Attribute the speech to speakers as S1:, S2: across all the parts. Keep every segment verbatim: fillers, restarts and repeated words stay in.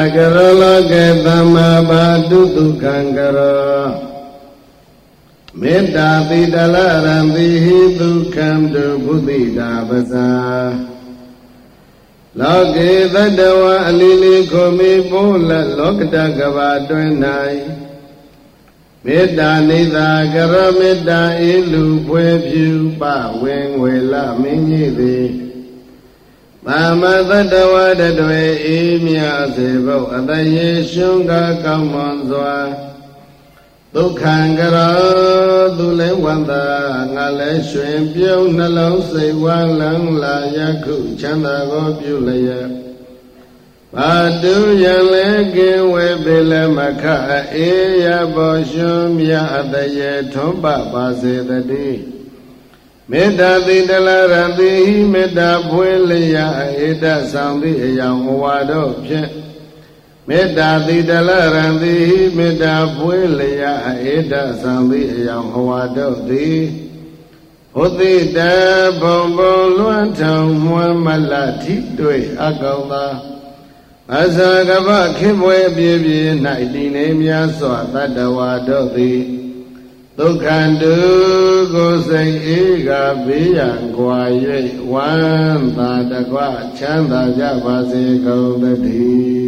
S1: Karoloke Tamabadu Dukangara Metta Tidalarantihi Dukam Dubudita Basa Loke Tadawa Alili Komi Pula Lokta Gavadwenai Metta Nida Kara Metta Ilu Pwepyu Pa Weng Wela Minyithi Mama Tadawa Dadwe Imya Sevo Adaye Shunga Kamonzwa Dukhangara Dule Wanda Ngale Shwen Pyo Nalong Se Wang Lang La Yaku Chanda Go Pyulaya Padu Yang Lege Webele Maka Eya Boshum Ya Adaye Thomba Base Dadi Metta Tidala Rantihi Metta Pweleya Eda Sangdi Eyang Wado Pye Metta Tidala Rantihi Metta Pweleya Eda Sangdi Eyang Wado Di Uthita Bombon Luan Thang Muan Malati Dwe Akaunta Asagava Kibwe Bibi Naidine Myaswa Tadawado Di Dukhandu Gosai Ega Biyan Kwaye Wan Tadakwa Chanda Javase Kaudati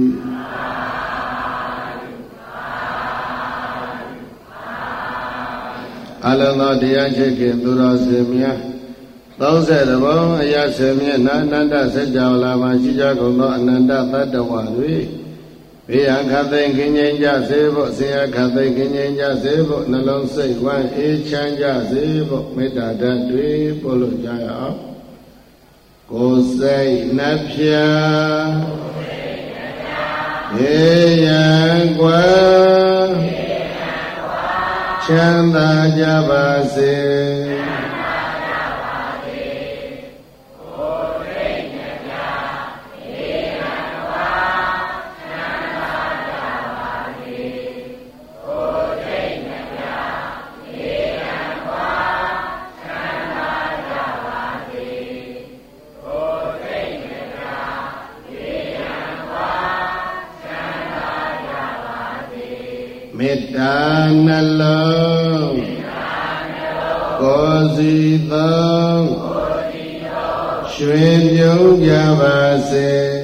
S1: Alana Diyan Chekin Dura Semya Tausa Dabon Aya Semya Nanda Sajawala Machija Kondo Ananda Tadawadwi Biyan Kathay Kinyanja Sebo Siya Kathay Kinyanja Sebo Nalong Say Wan E Chanja Sebo Metta Dadwi Polo Jaya Kosai Napya Eyan Kwa Chanda Javase Metta Nalong Kosi Thong Shwen Pyong Javase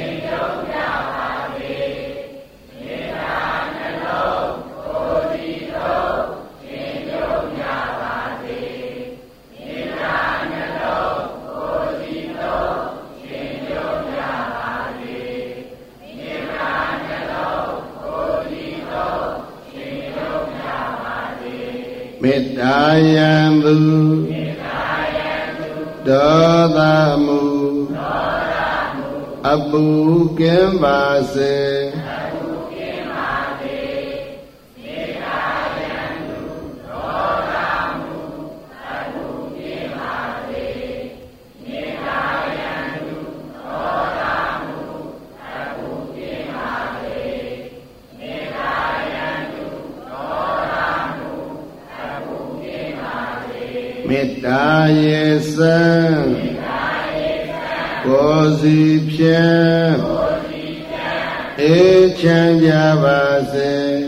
S1: Metta Yandu Dodhamu Abu Kimbase Metta Yesan Kosi Pyan E Chanja Vase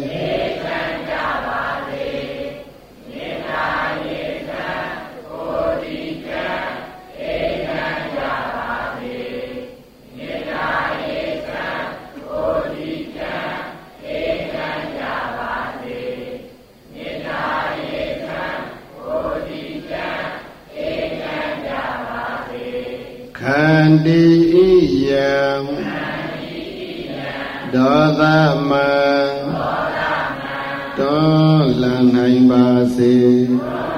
S1: Khandi Iyam Dodhama Don Lan Hai Base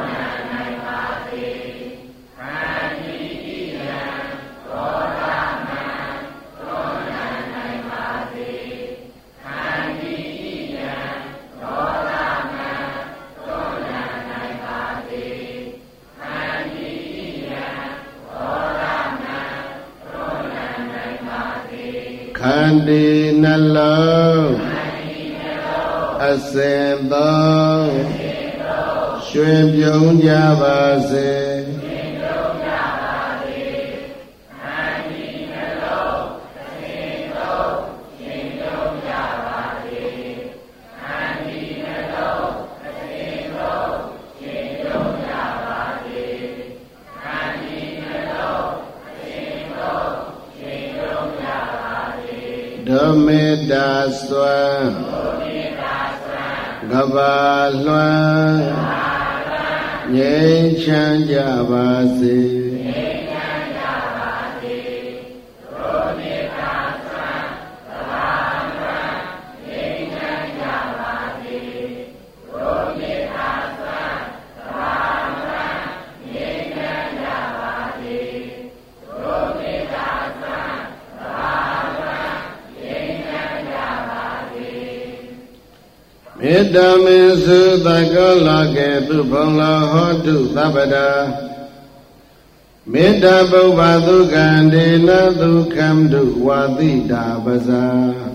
S1: Khandi Nalong Asendong Shwen Pyong Javase မေတ္တာစွမ်းကဘာလွှမ်းငြိမ်းချမ်းကြပါစေမေတ္တာမေစုသကောလကေသူဘုံလောဟောတုသဗ္ဗတာမေတ္တာပုဗ္ဗသုကံဒေနဒုက္ခံတုဝါတိတာပဇာ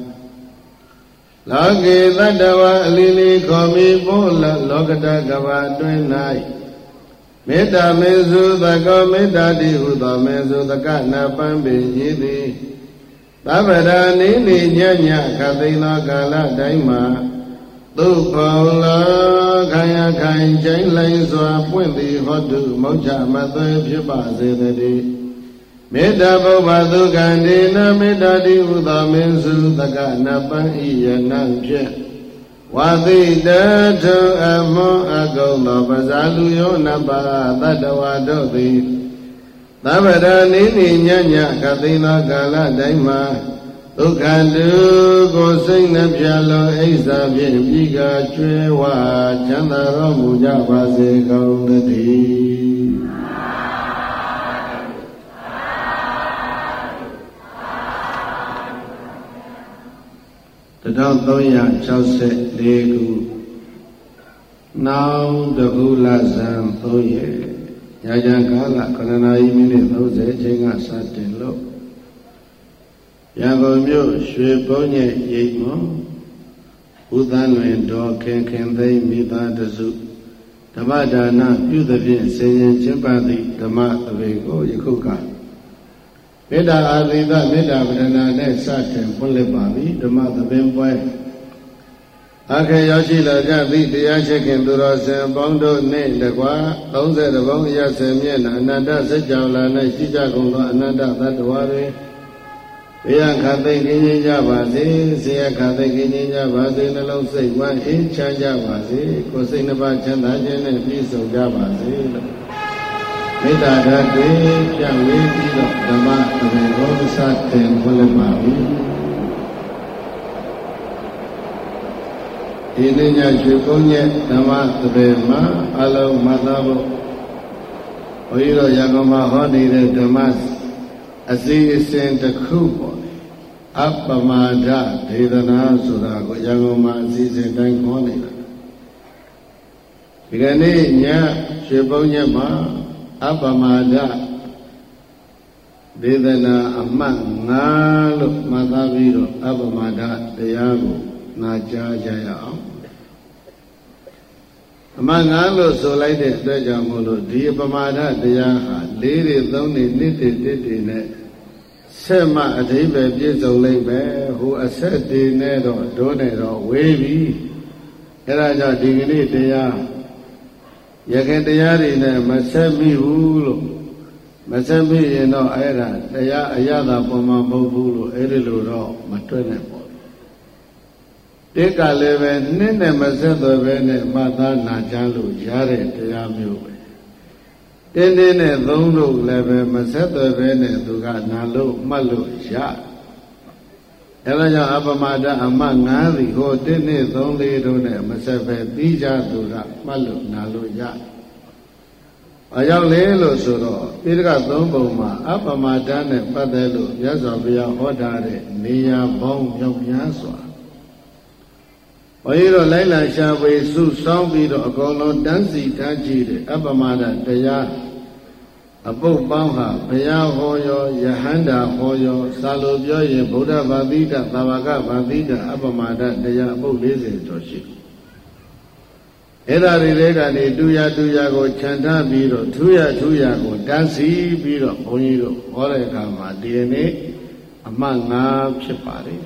S1: လောကေတတ္တဝအလီလီခေါ်မိပို့လောကတကဘာတွင်၌မေတ္တာမေစုသကောမေတ္တာတိဟုသောမေစုသကနာပံပင်ရည်သည်သဗ္ဗတာနိနိညညခသိန်သောကာလတိုင်းမှာသုဖောလာခိုင်အခိုင်ချိန်လိန်စွာပွင့်သည်ဟောတုမောချမသွေဖြစ်ပါစေတည်းမေတ္တာပုဗ္ဗသုကံဒေနမေတ္တာတိဟုသောမင်းစုသကနပံဤယနံဖြင့်ဝါသိတထုအမွန်အကုံသောပဇာလူယောနပါတတ္တဝါတို့သည်သဗ္ဗရာနိနိညညကသိသောကာလတိုင်းမှာဒုက္ခတုကိုစိတ်နှပြလောအိစ္ဆာဖြင့်ပြီးကကျွဲဝချမ်းသာတော်မူကြပါစေကုန်သတည်းတထောင်သုံးရာ၆ဆယ်လေးခုနောင်တခုလဇန်သုံးရက်ညာကြံကာလခဏနာရီမိနစ်သုံးဆယ်အချိန်ကစတင်လို့ရန်ကုန်မြို့ရွှေဘုံညက်ရိပ်မွန်ဥသန်းလွင်တော်ခင်ခင်သိမ့်မိသားတစုဓမ္မဒါနပြုသဖြင့်ဆင်ရင်ကျင့်ပသည့်ဓမ္မသဘင်ကိုယခုကမေတ္တာအာသီသမေတ္တာပဒနာနဲ့စတင်ဖွင့်လှစ်ပါပြီဓမ္မသဘင်ပွဲအခါရောက်ရှိလာကြသည့်တရားရှိခင်သူတော်စင်ပေါင်းတို့နှင့်တကွာသုံးဆယ်တဘုံရဆယ်မျက်နှာအနန္တစัจ java လာ၌ရှိကြကုန်သောအနန္တသတ္တဝါတွေဘေးရန်ခတ်သိမ်းခြင်းကြပါစေဆင်းရဲခတ်သိမ်းခြင်းကြပါစေနှလုံးစိတ်ဝမ်းအေးချမ်းကြပါစေကိုယ်စိတ်နှပါချမ်းသာခြင်းနဲ့ပြည့်စုံကြပါစေလို့မေတ္တာဓာတ်တွေပြန့်ဝေးပြီးတော့ဓမ္မသဘင်ကိုစတင်ဖွင့်လှစ်ပါပြီဒီနေ့ညရွှေကုန်းရဲ့ဓမ္မသဘင်မှာအလုံးမှတ်သားဖို့ဘုရားတော်ရန်ကုန်မှာဟောနေတဲ့ဓမ္မအစီအစဉ်တစ်ခုပေါ့အပမဒဒေသနာဆိုတာကိုရန်ကုန်မှာအစီအစဉ်တိုင်းခေါ်နေတာဒီကနေ့ညရွှေဘုံညက်မှာအပမဒဒေသနာအမှတ်၅လို့မှတ်သားပြီးတော့အပမဒတရားကိုနာကြားကြရအောင်အမှန်ငါလို့ဆိုလိုက်တဲ့အတွက်ကြောင့်မို့လို့ဒီအပမာဒတရားဟာလေးတွေသုံးတွေနှစ်တွေတစ်တွေနဲ့ဆက်မှအဓိပ္ပာယ်ပြည့်စုံလိမ့်မယ်ဟိုအဆက်တွေနဲ့တော့ဒိုးနဲ့တော့ဝေးပြီအဲဒါကြောင့်ဒီကနေ့တရားရခင်တရားတွေနဲ့မဆက်မိဘူးလို့မဆက်မိရင်တော့အဲ့ဒါတရားအရသာပေါ်မှာမဟုတ်ဘူးလို့အဲ့ဒီလိုတော့မတွေ့နဲ့ပေါ့တိကလည်းပဲနှစ်နဲ့မဆက်သွယ်ပဲနဲ့မှတ်သားနာကြားလို့ရတဲ့တရားမျိုးပဲတင်းတင်းနဲ့သုံးလို့လည်းပဲမဆက်သွယ်ပဲနဲ့သူကနာလို့မှတ်လို့ရအဲဒါကြောင့်အပမဒအမှတ်၅စီဟိုတင်းနဲ့သုံးလေးတို့နဲ့မဆက်ပဲပြီးကြသူကမှတ်လို့နာလို့ရအရောက်လေလို့ဆိုတော့ပိဋကသုံးပုံမှာအပမဒနဲ့ပတ်သက်လို့မြတ်စွာဘုရားဟောထားတဲ့နေရာပေါင်းမြောက်များစွာဘုရားတို့လိုက်လာရှာဖွေစုဆောင်းပြီးတော့အကုန်လုံးတန်းစီထားကြည့်တယ်အပမဒတရားအပုပ်ပေါင်းဟာဘုရားဟောရောယဟန္တာဟောရောစာလိုပြောရင်ဗုဒ္ဓဘာသိတသာဝကဘာသိတအပမဒတရားအပုပ်၄၀ကျော်ရှိအဲ့ဒါတွေတွေကနေတူရတူရကိုခြံထားပြီးတော့ထူရထူရကိုတန်းစီပြီးတော့ဘုန်းကြီးတို့ဟောတဲ့အခါမှာဒီနေ့အမှတ်၅ဖြစ်ပါတယ်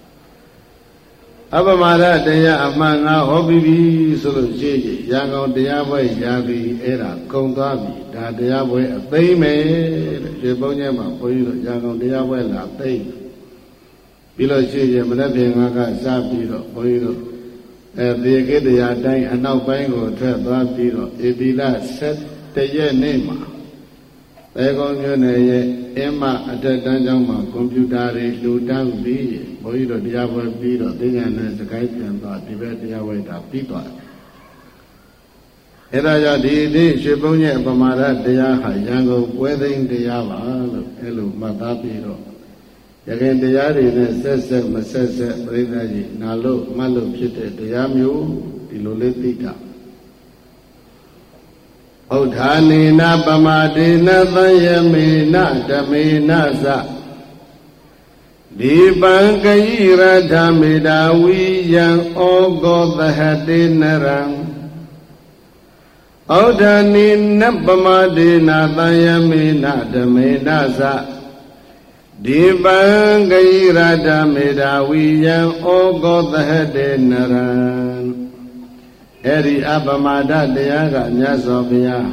S1: အပမဒတရားအမှန်ငါဟောပြီးပြီဆိုလို့ရှိရင်ရန်ကုန်တရားပွဲရာပြီအဲ့ဒါကုံသွားပြီဒါတရားပွဲအသိမ့်မယ်တဲ့ဒီပုံညမှာဘုန်းကြီးတို့ရန်ကုန်တရားပွဲလာသိမ့်ပြီးလို့ရှိရင်မနေ့ပြင်ကကစပြီးတော့ဘုန်းကြီးတို့အဲဒီကိတရားတိုင်းအနောက်ပိုင်းကိုထွက်သွားပြီးတော့ဧပြီလ၁၁ရက်နေ့မှာသေကုံမြို့နယ်ရဲ့အင်းမအထက်တန်းကျောင်းမှာကွန်ပျူတာတွေလူတန်းပြီးဘုန်းကြီးတို့တရားပွဲပြီးတော့သိဉာဏ်နဲ့စကိုင်းပြန်သွားဒီဘက်တရားဝိတာပြီးသွားတယ်အဲဒါကြောင့်ဒီနေ့ရွှေဘုံရဲ့ပမာဒတရားဟာရန်ကုန်ပွဲသိမ်းတရားပါလို့အဲလိုမှတ်သားပြီးတော့ရခင်တရားတွေနဲ့ဆက်ဆက်မဆက်ဆက်ပြိဿကြီးနာလို့မှတ်လို့ဖြစ်တဲ့တရားမျိုးဒီလိုလေးသိတာဩဌာနေနပမာဒေနသံယမေနဓမေနသဒီပံကယိရဓမေတာဝိယံဩဂောသဟတေနရံဩဌာနေနပမာဒေနသံယမေနဓမေနသဒီပံကယိရဓမေတာဝိယံဩဂောသဟတေနရံအဲ့ဒီအပမာဒတရားကမြတ်စွာဘုရား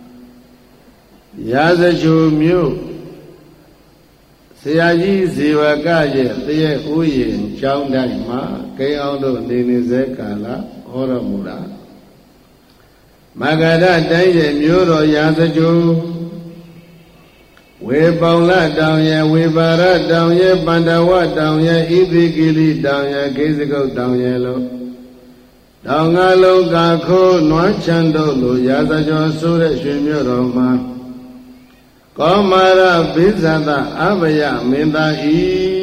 S1: ရာဇဂိုမြို့ဆရာကြီးဇေဝကရဲ့တည့်ရဲ့ဥယျာဉ်ကျောင်းတိုင်းမှာကိန်းအောင်တို့နေနေစေကာလဟောတော်မူတာမဂဓတိုင်းရဲ့မြို့တော်ရာဇဂိုဝေပေါလတောင်ရဲ့ဝေပါရတောင်ရဲ့ပန္ဒဝတောင်ရဲ့ဣသိကိလိတောင်ရဲ့ဂိဇကုတ်တောင်ရဲ့လို့တောင်ငါလုံးကခိုးနွမ်းချမ်းတို့လိုရာဇဂိုဆိုတဲ့ရွှေမြို့တော်မှာကောမာရဘိဇသအဘယမင်းသားဤ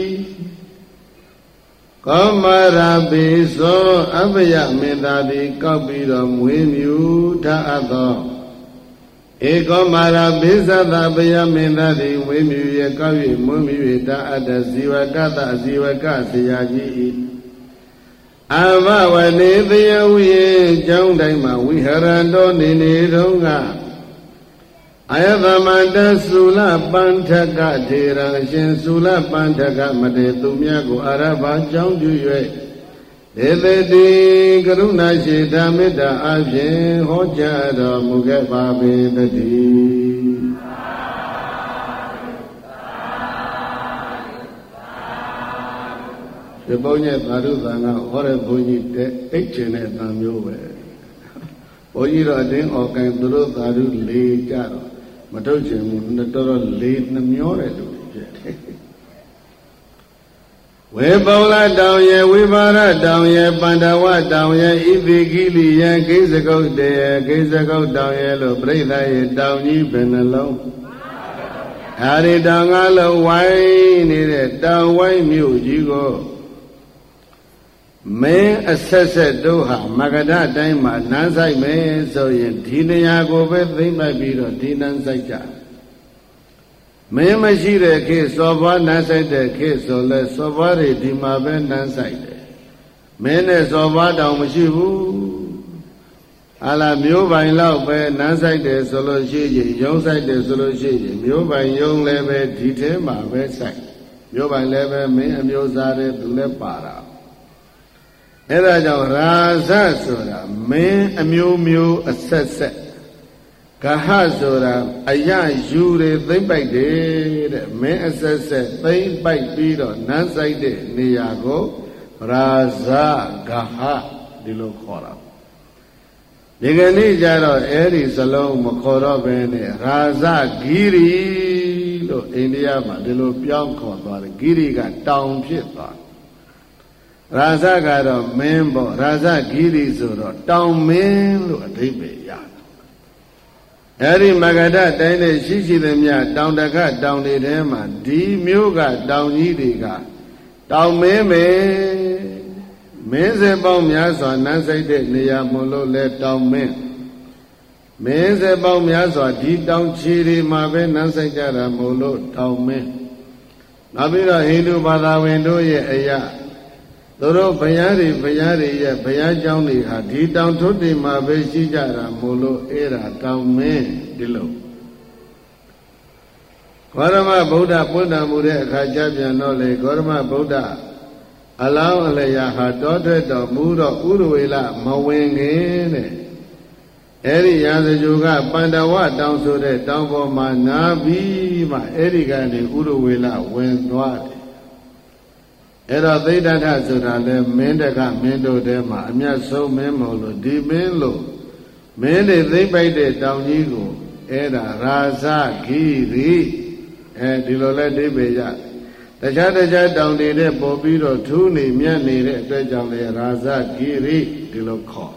S1: ကောမာရဘိဇောအဘယမင်းသားသည်ကောက်ပြီးတော့မွေးမြူထားအပ်သောဧကောမာရဘိဇသအဘယမင်းသားသည်မွေးမြူရကောက်၍မွေးမြူ၍ထားအပ်တဲ့ဇီဝကတဇီဝကဆရာကြီးဤအဘဝနေသယဝိယကျောင်းတိုင်းမှာဝိဟရန္တောနေနေတုန်းကအယသမန္တသုလပန္ထကထေရံရှင်သုလပန္ထကမတေသူမြတ်ကိုအာရဘကြောင်းပြု၍ဒေသတိကရုဏာရှိဓမ္မေတ္တာအဖြင့်ဟောကြားတော်မူခဲ့ပါပေတည်းဒီဘုန်းကြီးသာဓုသံဃာဟောတဲ့ဘုန်းကြီးတဲ့အိတ်ချင်တဲ့အတန်မျိုးပဲဘုန်းကြီးတော့အတင်းအော်ကန်သူတို့သာဓုလေးကြတော့မထုတ်ချင်ဘူးတော်တော်လေးနှမျောတဲ့လူတွေဖြစ်တယ်ဝေပေါလတောင်ရဲ့ဝိပါရတောင်ရဲ့ပန္ဒဝတောင်ရဲ့ဣသိကိလိရဲ့ဂိဇကုတ်တေရဲ့ဂိဇကုတ်တောင်ရဲ့လို့ပြိဿရဲ့တောင်ကြီးဘယ်နှလုံးအဲဒီတောင်ငါလုံးဝိုင်းနေတဲ့တောင်ဝိုင်းမြို့ကြီးကိုမင်းအဆက်ဆက်တို့ဟာမဂဓတိုင်းမှာနန်းဆိုင်မယ်ဆိုရင်ဒီနေရာကိုပဲသိမ့်လိုက်ပြီးတော့ဒီနန်းဆိုင်ကြမင်းမရှိတဲ့ခေတ်စော်ဘွားနန်းဆိုင်တဲ့ခေတ်ဆိုလဲစော်ဘွားတွေဒီမှာပဲနန်းဆိုင်တယ်မင်းနဲ့စော်ဘွားတောင်မရှိဘူးဟာလာမျိုးပိုင်လောက်ပဲနန်းဆိုင်တယ်ဆိုလို့ရှိရင်ရုံးဆိုင်တယ်ဆိုလို့ရှိရင်မျိုးပိုင်ရုံးလည်းပဲဒီထဲမှာပဲဆိုင်မျိုးပိုင်လည်းပဲမင်းအမျိုးသားတဲ့သူလည်းပါတာအဲ့ဒါကြောင့်ရာဇဆိုတာမင်းအမျိုးမျိုးအဆက်ဆက်ကဟဆိုတာအယယူတွေသိမ့်ပိုက်တယ်တဲ့မင်းအဆက်ဆက်သိမ့်ပိုက်ပြီးတော့နန်းဆိုင်တဲ့နေရာကိုရာဇဂဟဒီလိုခေါ်တာဒီကနေ့ကျတော့အဲ့ဒီစလုံးမခေါ်တော့ဘဲနဲ့ရာဇဂီရီလို့အိန္ဒိယမှာဒီလိုပြောင်းခေါ်သွားတယ်ဂီရီကတောင်ဖြစ်သွားရာဇကတော့မင်းပေါ့ရာဇဂီရီဆိုတော့တောင်မင်းလို့အဓိပ္ပာယ်ရတယ်အဲ့ဒီမဂဓတိုင်းနဲ့ရှိရှိသမျှတောင်တခတောင်တွေထဲမှာဒီမျိုးကတောင်ကြီးတွေကတောင်မင်းပဲမင်းစေပေါင်းများစွာနန်းဆိုင်တဲ့နေရာမို့လို့လဲတောင်မင်းမင်းစေပေါင်းများစွာဒီတောင်ချီတွေမှာပဲနန်းဆိုင်ကြတာမို့လို့တောင်မင်းနောက်ပြီးတော့ဟိန္ဒူဘာသာဝင်တို့ရဲ့အရာသူတို့ဘုရားတွေဘုရားတွေရဲ့ဘုရားကျောင်းတွေဟာဒီတောင်ထုတွေမှာပဲရှိကြတာမို့လို့အဲ့ဒါတောင်မင်းဒီလိုဂေါရမဗုဒ္ဓပွင့်တော်မူတဲ့အခါကျပြန်တော့လေဂေါရမဗုဒ္ဓအလောင်းအလျာဟာတောထွက်တော်မူတော့ဥရဝေလမဝင်ခင်တဲ့အဲ့ဒီရာဇဂိုကပန္ဒဝတောင်ဆိုတဲ့တောင်ပေါ်မှာနာပြီးမှအဲ့ဒီကနေဥရဝေလဝင်သွားတယ်အဲ့တော့သိဒ္ဓထဆိုတာလဲမင်းတကမင်းတို့ထဲမှာအမြတ်ဆုံးမင်းမို့လို့ဒီမင်းလို့မင်းတွေသိမ့်ပိုက်တဲ့တောင်ကြီးကိုအဲ့ဒါရာဇဂိရိအဲဒီလိုလဲအိဗေရတခြားတခြားတောင်တွေနဲ့ပေါ်ပြီးတော့ထူးနေမြတ်နေတဲ့အတွက်ကြောင့်လေရာဇဂိရိဒီလိုခေါ်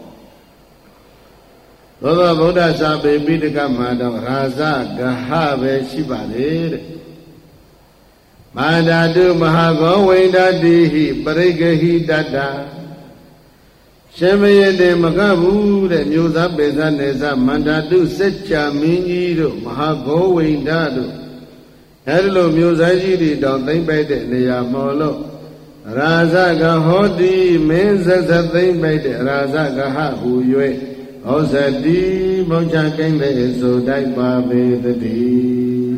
S1: သောသောဗုဒ္ဓစာပေပိဋကမှာတော့ရာဇဂဟပဲရှိပါလေတဲ့မန္တာတုမဟာဂောဝိန္ဒတိဟိပရိဂဟိတတ္တရှင်မယတေမကဘူးတဲ့မျိုးသားပေသနေသမန္တာတုစัจ जा မင်းကြီးတို့မဟာဂောဝိန္ဒတို့အဲဒီလိုမျိုးသားကြီးတွေတောင်သိမ့်ပိုက်တဲ့နေရာမော်လို့ရာဇဂဟောတိမင်းဆက်ဆက်သိမ့်ပိုက်တဲ့ရာဇဂဟဟူ၍ဟောစတိမောချကိမ့်လေဆိုတိုက်ပါပေတည်း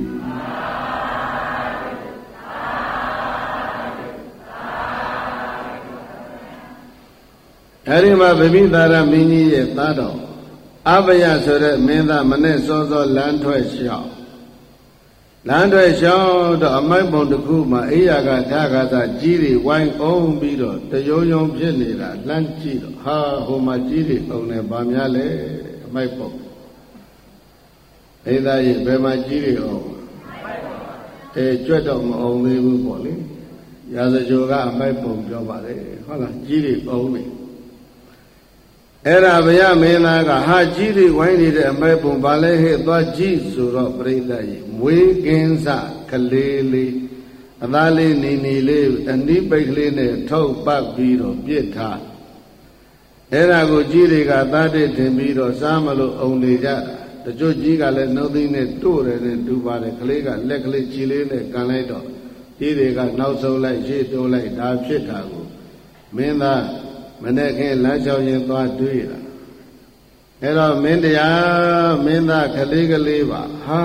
S1: အဲဒီမှာဗိမိသာရမင်းကြီးရဲ့သားတော်အဘယဆိုတဲ့မင်းသားမနဲ့စောစောလမ်းထွက်လျှောက်လမ်းထွက်လျှောက်တော့အမိုက်ပုံတစ်ခုမှာအိယာကဓာကသာကြီးတွေဝိုင်းအောင်ပြီးတော့တယုံယုံဖြစ်နေတာလှမ်းကြည့်တော့ဟာဟိုမှာကြီးတွေအောင်နေဗာများလဲအမိုက်ပုံအိသားကြီးဘယ်မှာကြီးတွေအောင်အဲကြွက်တော့မအောင်သေးဘူးပေါ့လေရာဇဂိုကအမိုက်ပုံပြောပါလေဟုတ်လားကြီးတွေအောင်နေအဲ့ဒါဗျာမင်းသားကဟာကြီးတွေဝိုင်းနေတဲ့အမဲပုံဗာလဲဟဲ့သွားကြည့်ဆိုတော့ပြိဿကြီးမွေးကင်းစကလေးလေးအသားလေးနေနေလေးအနိပိတ်ကလေးနဲ့ထုတ်ပတ်ပြီးတော့ပြစ်ထားအဲ့ဒါကိုကြီးတွေကသားတဲ့တင်ပြီးတော့စားမလို့အုံနေကြတချို့ကြီးကလည်းနှုတ်သိနဲ့တို့တယ်နဲ့ဒူပါတယ်ကလေးကလက်ကလေးကြီးလေးနဲ့ကန်လိုက်တော့ကြီးတွေကနောက်ဆုံးလိုက်ရှေ့တိုးလိုက်ဒါဖြစ်တာကိုမင်းသားမနေ့ကလမ်းလျှောက်ရင်သွားတွေးတာအဲ့တော့မင်းတရားမင်းသားကလေးကလေးပါဟာ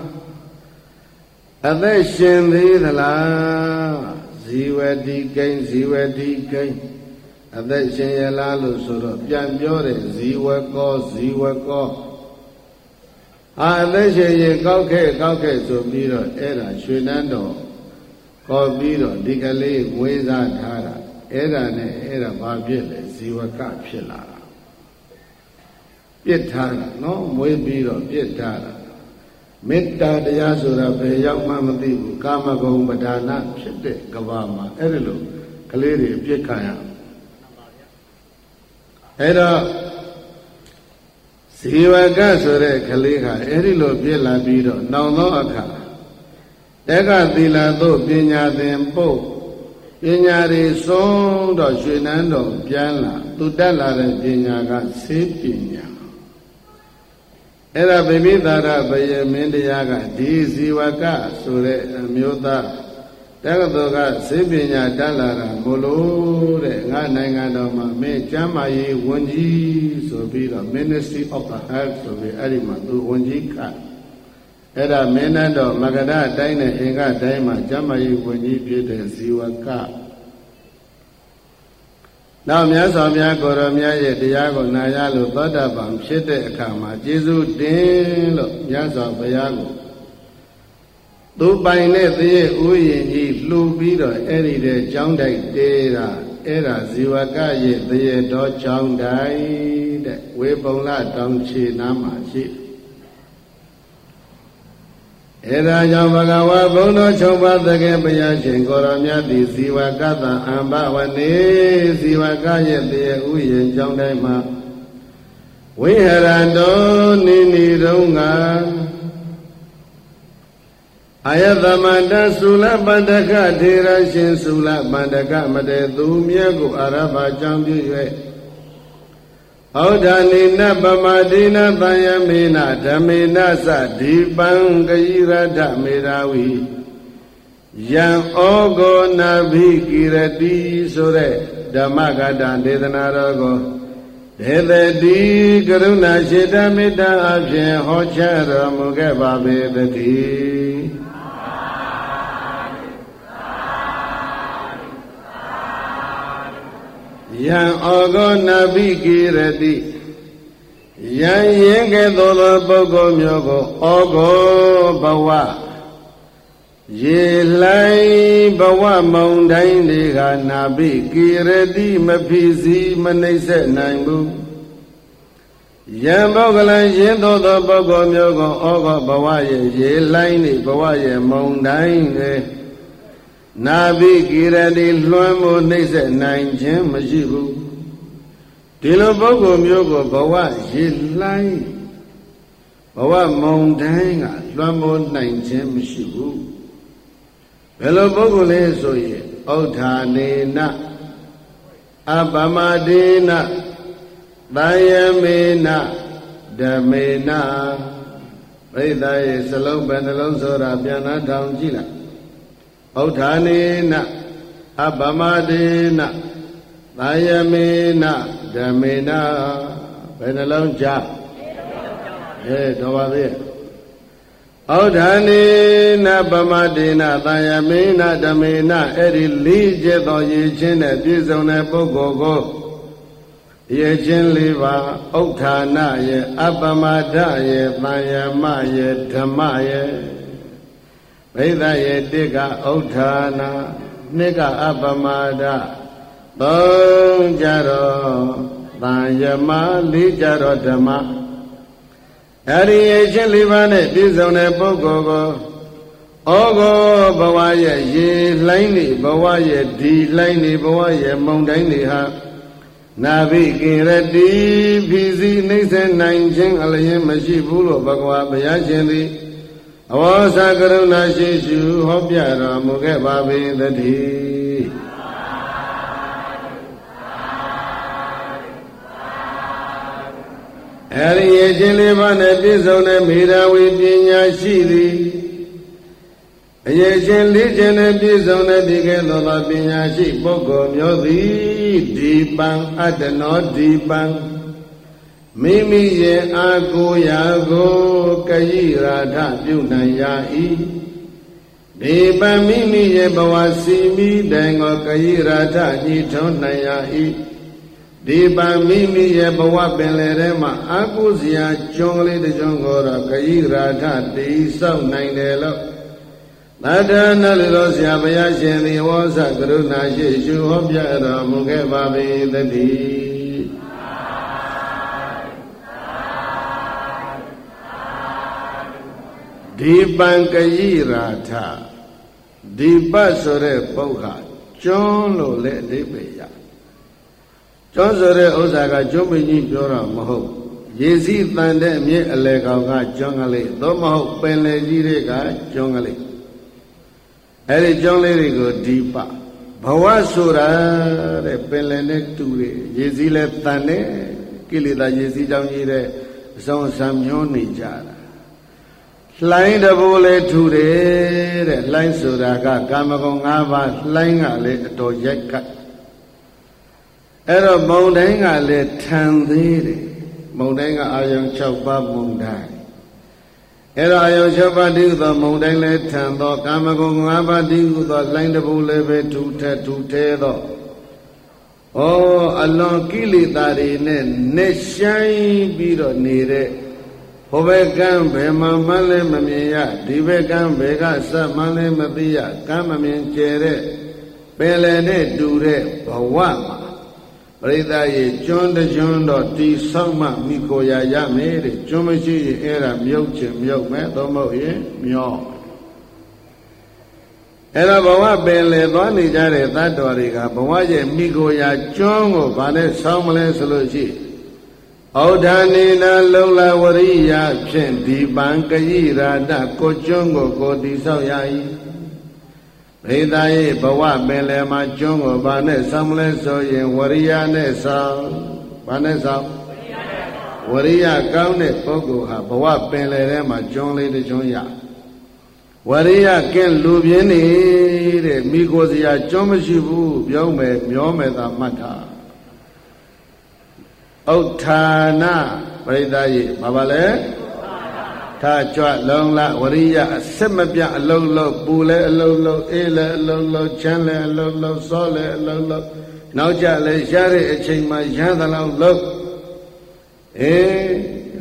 S1: အသက်ရှင်သေးသလားဇီဝတိကိန်းဇီဝတိကိန်းအသက်ရှင်ရလားလို့ဆိုတော့ပြန်ပြောတယ်ဇီဝကောဇီဝကောအာအသက်ရှင်ရင်ကောက်ခဲ့ကောက်ခဲ့ဆိုပြီးတော့အဲ့ဒါရွှေနန်းတော်ခေါ်ပြီးတော့ဒီကလေးဝေးစားထားတာအဲ့ဒါနဲ့အဲ့ဒါဘာဖြစ်လဲဇီဝကဖြစ်လာတာပြစ်ထားတာနော်မွေးပြီးတော့ပြစ်ထားတာမေတ္တာတရားဆိုတာဘယ်ရောက်မှမသိဘူးကာမဂုဏ်ပဒါနဖြစ်တဲ့ကဘာမှာအဲ့ဒီလိုကလေးတွေပြစ်ခံရအဲ့တော့ဇီဝကဆိုတဲ့ကလေးကအဲ့ဒီလိုပြစ်လာပြီးတော့နောင်သောအခါတက္ကသီလသို့ပညာသင်ပို့ပညာတွေဆုံးတော့ရွှေနန်းတော်ပြန်လာသူတက်လာတဲ့ပညာကဆေးပညာအဲ့ဒါဗိမိသာရဘယမင်းတရားကဒီဇီဝကဆိုတဲ့အမျိုးသားတက္ကသိုလ်ကဆေးပညာတက်လာတာဘလို့တဲ့ငါနိုင်ငံတော်မှာမင်းကျမ်းမာရေးဝန်ကြီးဆိုပြီးတော့ Ministry of the Health ဆိုပြီးအဲ့ဒီမှာသူဝန်ကြီးခန့်အဲ့ဒါမင်းနဲ့တော့မဂဒတိုင်းနဲ့အင်္ဂတိုင်းမှာကျမ်းမာရေးဝန်ကြီးဖြစ်တဲ့ဇီဝကနောက်မြတ်စွာဘုရားကိုရောမြတ်ရဲ့တရားကိုနာရလို့သောတာပန်ဖြစ်တဲ့အခါမှာကျေးဇူးတင်လို့မြတ်စွာဘုရားကိုသူပိုင်တဲ့သေဥယျာဉ်ကြီးလှူပြီးတော့အဲ့ဒီတဲ့ကျောင်းတိုက်တေးတာအဲ့ဒါဇီဝကရဲ့သေတော်ကျောင်းတိုက်တဲ့ဝေပုံလတောင်ခြေနားမှာရှိအဲ့ဒါကြောင့်ဘဂဝါဘုံတော်ချုပ်ပါသခင်ဘုရားရှင်ကိုရောမြတ်သည်ဇီဝကတံအမ္ဘဝနေဇီဝကရဲ့သေဥယျာဉ်ကျောင်းတိုင်းမှာဝိဟရတောနိနိရုံငါအာယသမန္တသုလပန္တကထေရရှင်သုလပန္တကမတေသူမြတ်ကိုအာရဘကြောင့်ပြု၍ဩဒာနိနပမတိနသံယမေနဓမ္မေနသဒီပံကယိရထမေရာဝီယံဩဂောနာဘိကိရတိဆိုတဲ့ဓမ္မဂတဒေသနာတော်ကိုဒေသတိကရုဏာရှိတမေတ္တာအဖြင့်ဟောကြားတော်မူခဲ့ပါပေသတည်းယံဩဂောနာဘိကိရတိယံရင်ကဲ့သို့သောပုဂ္ဂိုလ်မျိုးကိုဩဂောဘဝရေလိုင်းဘဝမောင်တိုင်းတွေကနာပိကိရတိမဖြစ်စီမနှိမ့်ဆက်နိုင်ဘူးယံဘောကလံရင်းသောသောပုဂ္ဂိုလ်မျိုးကဩဃဘဝရဲ့ရေလိုင်းနေဘဝရဲ့မောင်တိုင်းတွေနာပိကိရတိလွှမ်းမိုးနှိမ့်ဆက်နိုင်ခြင်းမရှိဘူးဒီလိုပုဂ္ဂိုလ်မျိုးကိုဘဝရေလိုင်းဘဝမောင်တိုင်းကလွှမ်းမိုးနိုင်ခြင်းမရှိဘူးဘယ်လိုပုဂ္ဂိုလ်လဲဆိုရင်ဩထာနေနအပမဒေနသယမေနဓမေနပြိဿရဲ့စလုံးပဲနှလုံးဆိုတာပြန်နှထောင်ကြည့်လိုက်ဩထာနေနအပမဒေနသယမေနဓမေနဘယ်နှလုံးကြားအဲတော်ပါပြီဩထာနေနပမတေနသယမေနဓမေနအဲ့ဒီလေးချက်သောရည်ချင်းနဲ့ပြည့်စုံတဲ့ပုဂ္ဂိုလ်ကိုရည်ချင်းလေးပါဥဋ္ဌာဏရဲ့အပမဒရဲ့သယမရဲ့ဓမ္မရဲ့ဘိဓရဲ့တိကဥဋ္ဌာဏနှစ်ကအပမဒသုံးကြတော့သယမလေးကြတော့ဓမ္မအဲ့ဒီအချင်းလေးပါးနဲ့ပြည့်စုံတဲ့ပုဂ္ဂိုလ်ကိုဩဃဘဝရဲ့ရေလှိုင်းနေဘဝရဲ့ဒီလှိုင်းနေဘဝရဲ့မုန်တိုင်းတွေဟာနာဘိကိရတိဖြစ်စီနှိမ့်ဆက်နိုင်ခြင်းအလျင်မရှိဘူးလို့ဘဂဝါဘုရားရှင်သည်အဝေါစာကရုဏာရှိရှုဟောပြတော်မူခဲ့ပါပေသတည်းအဲ့ဒီအချင်းလေးပါးနဲ့ပြည့်စုံတဲ့မေဓာဝီပညာရှိသည်အရေးချင်းလေးချင်းနဲ့ပြည့်စုံတဲ့ဒီကဲ့သို့သောပညာရှိပုဂ္ဂိုလ်မျိုးသည်ဒီပံအတ္တနောဒီပံမိမိရဲ့အာကိုရာကိုကyiရာထပြုနိုင်ရ၏ဒီပံမိမိရဲ့ဘဝစီမိတိုင်ကိုကyiရာထညှိထုံးနိုင်ရ၏ဒီပံမိမိရဲ့ဘဝပင်လေထဲမှာအာကိုစရာကျွန်းကလေးတစ်ကျွန်းကိုတော့ကyiရာထတည်ဆောက်နိုင်တယ်လို့သတ္တနာလူတော်ဆရာဘုရားရှင်သည်ဝေါစကရုဏာရှိရှုဟောပြတော်မူခဲ့ပါပေသတည်းဒီပံကyiရာထဒီပတ်ဆိုတဲ့ပုဂ္ဂိုလ်ကျွန်းလို့လည်းအဓိပ္ပာယ်ရကျွန်းဆိုတဲ့ဥစ္စာကကျွန်းပင်ကြီးပြောတာမဟုတ်ရေစီးတန်တဲ့မြစ်အလယ်ကောင်ကကျွန်းကလေးသို့မဟုတ်ပင်လယ်ကြီးတွေကကျွန်းကလေးအဲ့ဒီကျွန်းလေးတွေကိုဒီပဘဝဆိုတာတဲ့ပင်လယ်နဲ့တူတယ်ရေစီးလဲတန်တယ်ကိလေသာရေစီးကြောင်းကြီးတဲ့အဆောင်အဆံမျောနေကြတာလှိုင်းတဘိုးလဲထူတယ်တဲ့လှိုင်းဆိုတာကကာမဂုဏ်၅ပါးလှိုင်းကလည်းအတော်ရိုက်ကပ်အဲ့တော့မုန်တိုင်းကလည်းထန်သေးတယ်မုန်တိုင်းကအာယုံ၆ပါးမုန်တိုင်းအဲ့တော့အာယုံ၆ပါးတည်းသောမုန်တိုင်းလည်းထန်သောကာမဂုဏ်၅ပါးတည်းသောလှိုင်းတဘိုးလည်းပဲထူထထူထဲသောဩအလွန်ကိလေသာတွေနဲ့နှဆိုင်ပြီးတော့နေတဲ့ဟိုဘက်ကံဘယ်မှမှလည်းမမြင်ရဒီဘက်ကံဘယ်ကစမှလည်းမသိရကံမမြင်ကျဲတဲ့ပင်လယ်နဲ့တူတဲ့ဘဝမှာပရိသတ်ရဲ့ကျွန်းတကျွန်းတော့တီဆောက်မှမိကိုရရမယ်တဲ့ကျွန်းမရှိရင်အဲ့ဒါမြုပ်ချင်မြုပ်မယ်တော့မဟုတ်ရင်မျောအဲ့ဒါဘဝပင်လေသွားနေကြတဲ့သတ္တဝါတွေကဘဝရဲ့မိကိုရကျွန်းကိုဗာနဲ့ဆောင်းမလဲဆိုလို့ရှိဩဒါနေနာလုံလဝရိယဖြင့်ဒီပံကyiရာတကိုကျွန်းကိုကိုတီဆောက်ရ၏ဘိသားရဲ့ဘဝပင်လယ်မှာကျွန်းကိုဗာနဲ့ဆောင်းမလဲဆိုရင်ဝရိယနဲ့ဆောင်းဗာနဲ့ဆောင်းဝရိယကောင်းတဲ့ပုဂ္ဂိုလ်ဟာဘဝပင်လယ်ထဲမှာကျွန်းလေးတစ်ကျွန်းရဝရိယကင်းလူပြင်းနေတဲ့မိကိုစရာကျွန်းမရှိဘူးပြောမယ်မျောမယ်သာမှတ်တာဥဋ္ဌာဏပရိသတ်ရဲ့ဘာပါလဲထာကြွလုံလဝရိယအစစ်မပြအလုံးလုံးပူလဲအလုံးလုံးအေးလဲအလုံးလုံးချမ်းလဲအလုံးလုံးစောလဲအလုံးလုံးနောက်ကြလဲရတဲ့အချိန်မှာရသလောက်လုံးအေး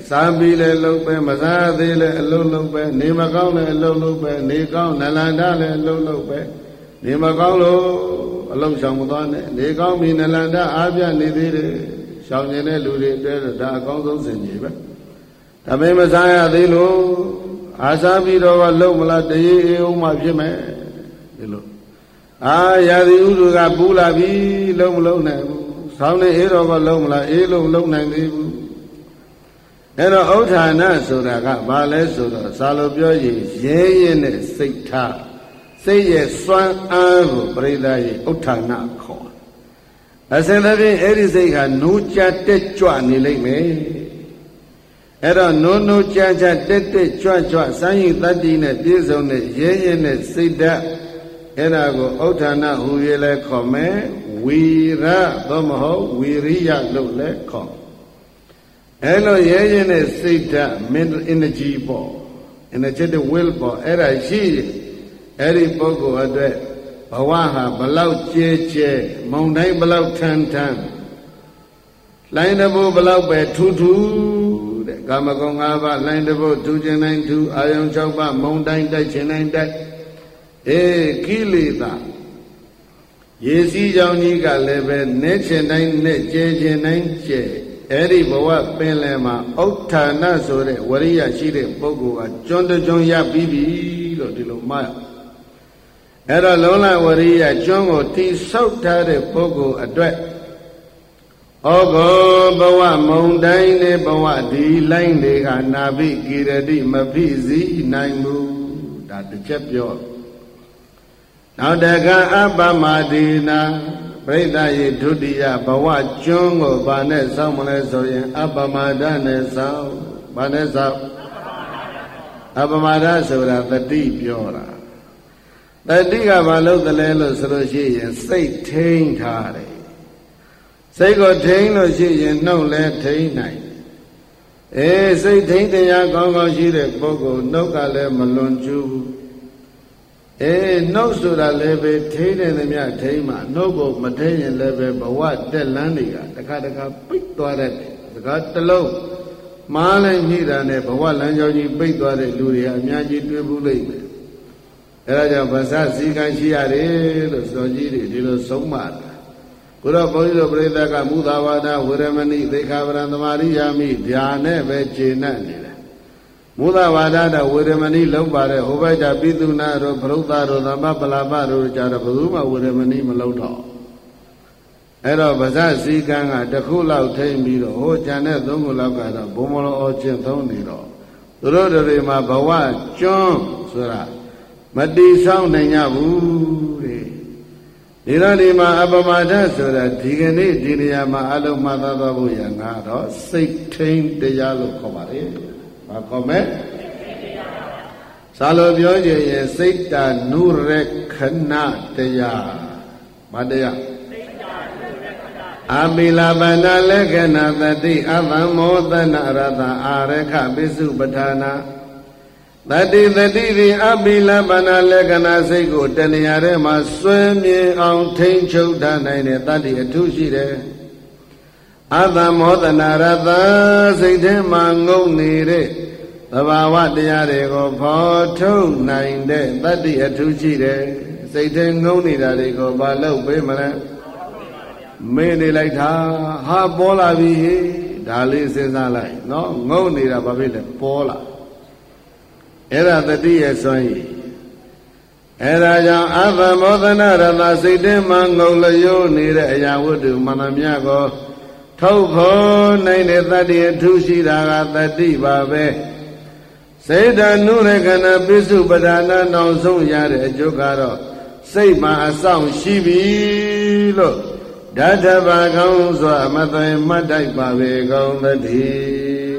S1: စားပြီးလည်းလှုပ်ပဲမစားသေးလည်းအလုံးလုံးပဲနေမကောင်းလည်းအလုံးလုံးပဲနေကောင်းနလန္ဒလည်းအလုံးလုံးပဲနေမကောင်းလို့အလုံးဆောင်မသွားနဲ့နေကောင်းပြီနလန္ဒအားပြနေသေးတယ်ရှောင်နေတဲ့လူတွေအတွက်ဒါအကောင်းဆုံးစင်ကြီးပဲဒါပေမဲ့မစားရသေးလို့အားစားပြီးတော့လှုပ်မလားတရေအေးအောင်မှဖြစ်မယ်ဒီလိုအာရာသီဥတုကပူလာပြီလှုပ်မလှုပ်နိုင်ဘူးဆောင်းနေအေးတော့ကလှုပ်မလားအေးလို့လှုပ်နိုင်သေးဘူးအဲ့တော့ဥဋ္ဌာဏဆိုတာကဘာလဲဆိုတော့စာလိုပြောရင်ရဲရဲနဲ့စိတ်ထားစိတ်ရဲ့စွမ်းအားကိုပရိသတ်ရဲ့ဥဋ္ဌာဏခေါ်အစဉ်သဖြင့်အဲ့ဒီစိတ်ဟာနိုးကြတက်ကြွနေလိမ့်မယ်အဲ့တော့နိုးနိုးကြကြတက်တက်ကြွကြွစမ်းရည်တတ္တိနဲ့ပြည့်စုံတဲ့ရဲရဲနဲ့စိတ်ဓာတ်အဲ့ဒါကိုဥဋ္ဌာဏဟူ၍လဲခေါ်မယ်ဝီရသို့မဟုတ်ဝီရိယလို့လဲခေါ်အဲ့လိုရဲရဲနဲ့စိတ်ဓာတ် mental energy ပေါ့ energetic will ပေါ့အဲ့ဒါရှိအဲ့ဒီပုဂ္ဂိုလ်အတွက်ဘဝဟာဘလောက်ကျဲကျဲမုန်တိုင်းဘလောက်ထန်ထန်လိုင်းတဘိုးဘလောက်ပဲထူးထူးတဲ့ကာမဂုဏ်၅ပါးလိုင်းတဘိုးထူးခြင်းတိုင်းထူးအာယုံ၆ပါးမုန်တိုင်းတိုက်ခြင်းတိုင်းတိုက်အေးကိလေသာရေစီးကြောင့်ကြီးကလည်းပဲနဲ့ခြင်းတိုင်းနဲ့ကျဲခြင်းတိုင်းကျဲအဲ့ဒီဘဝပင်လယ်မှာဥဋ္ဌာဏဆိုတဲ့ဝရိယရှိတဲ့ပုဂ္ဂိုလ်ကကျွန်းကျွန်းရပြီးပြီလို့ဒီလိုမှတ်အဲ့တော့လုံးလဝရိယကျွန်းကိုတိဆောက်ထားတဲ့ပုဂ္ဂိုလ်အတွက်ဩဘောဘဝမုံတိုင်းနဲ့ဘဝဒီလိုင်းတွေကနာဘိကိရတိမဖိစီနိုင်ဘူးဒါတစ်ချက်ပြောနောက်တကအပ္ပမဒေနာပရိသတ်ရေဒုတိယဘဝကျွန်းကိုဘာနဲ့စောင့်မလဲဆိုရင်အပ္ပမဒနဲ့စောင့်ဘာနဲ့စောင့်အပ္ပမဒဆိုတာတတိပြောတာတတိကဘာလို့တလဲလို့ဆိုလို့ရှိရင်စိတ်ထိန်းထားတယ်စိတ်ကိုထိန်းလို့ရှိရင်နှုတ်လည်းထိန်းနိုင်အေးစိတ်ထိန်းတရားကောင်းကောင်းရှိတဲ့ပုဂ္ဂိုလ်နှုတ်ကလည်းမလွန်ကျူးအေးနှုတ်ဆိုတာလည်းပဲထိန်းတယ်သမျှထိန်းမှနှုတ်ကိုမထိန်းရင်လည်းပဲဘဝတက်လန်းတွေကတခါတခါပိတ်သွားတဲ့တခါတလုံးမားလိုက်မိတာနဲ့ဘဝလမ်းကြောင်းကြီးပိတ်သွားတဲ့လူတွေအများကြီးတွေ့ဘူးလိမ့်မယ်အဲဒါကြောင့်ဗဇစည်းကမ်းရှိရတယ်လို့စောကြီးတွေဒီလိုဆုံးမတာကိုတော့ဘုန်းကြီးတို့ပြိဿကမူသာဝါဒဝေရမဏိသေခါပရံသမာရိယာမိဗျာနဲ့ပဲခြေနဲ့နေတယ်မူသာဝါဒတော့ဝေရမဏိလုံးပါတဲ့ဟိုဘက်ကပိသုနာတို့ဗရုဒ္ဓတို့သမ္ပပလာပတို့ကြတော့ဘယ်သူမှဝေရမဏိမလုံးတော့အဲ့တော့ဗဇစည်းကမ်းကတစ်ခုလောက်ထိမ့်ပြီးတော့ဟိုကျန်တဲ့သုံးခုလောက်ကတော့ဘုံမလောအချင်းသုံးနေတော့သူတို့တွေမှာဘဝကျွန်းဆိုတာမတိဆောင်နိုင်ကြဘူးတဲ့ဒီတော့ဒီမှာအပမဒဆိုတာဒီကနေ့ဒီနေရာမှာအလုံးမှတ်သားသွားဖို့ရငါတော့စိတ်ထိန်တရားလို့ခေါ်ပါတယ်။ဘာခေါ်မလဲ။စာလိုပြောကြရင်စိတ်တနုရခဏတရား။ဘာတရား။အပိလပန္နလက္ခဏသတိအသံမောသနာရတအာရခပိစုပဌာနာတတိတတိဒီအပိလပနာလက္ခဏာစိတ်ကိုတဏှာထဲမှာစွဲမြင်အောင်ထိန်းချုပ်ထားနိုင်တဲ့တတိအထုရှိတယ်အတ္တမောဒနာရတစိတ်ထဲမှာငုံနေတဲ့သဘာဝတရားတွေကိုဖော်ထုတ်နိုင်တဲ့တတိအထုရှိတယ်စိတ်ထဲငုံနေတာတွေကိုဘာလို့ပေးမလဲမေ့နေလိုက်တာဟာပေါ်လာပြီဒါလေးစဉ်းစားလိုက်နော်ငုံနေတာဘာဖြစ်လဲပေါ်လာအဲ့ဒါတတိရဲ့စွမ်းရည်အဲ့ဒါကြောင့်အဘမောသနာရတစိတ်ထဲမှာငုံလျိုးနေတဲ့အရာဝတ္ထုမန္တမြတ်ကိုထုတ်ဖို့နိုင်တဲ့တတိအထုရှိတာကတတိပါပဲစေတနုရခဏပိစုပဒါနနောက်ဆုံးရတဲ့အကျိုးကတော့စိတ်မှာအဆောင်ရှိပြီလို့ဓာတဘာကောင်းစွာမသွေမတ်တိုက်ပါပဲကောင်းသတည်း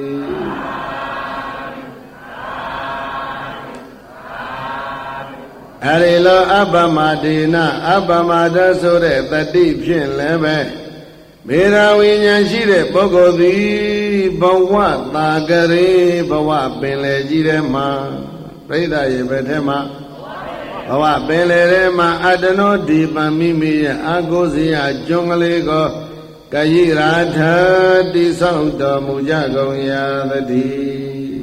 S1: အဲဒီလိုအပ္ပမဒေနအပ္ပမဒဆိုတဲ့တတိဖြင့်လည်းပဲမေရဝိညာဉ်ရှိတဲ့ပုဂ္ဂိုလ်သည်ဘဝတာကရေဘဝပင်လေကြီးထဲမှာပြိဿရေဘက်ထဲမှာဘဝပင်လေထဲမှာအတ္တနောဒီပံမိမိရဲ့အာကိုစရာကျွန်းကလေးကိုကယိရာထတိဆောက်တော်မူကြကုန်ရာတည်း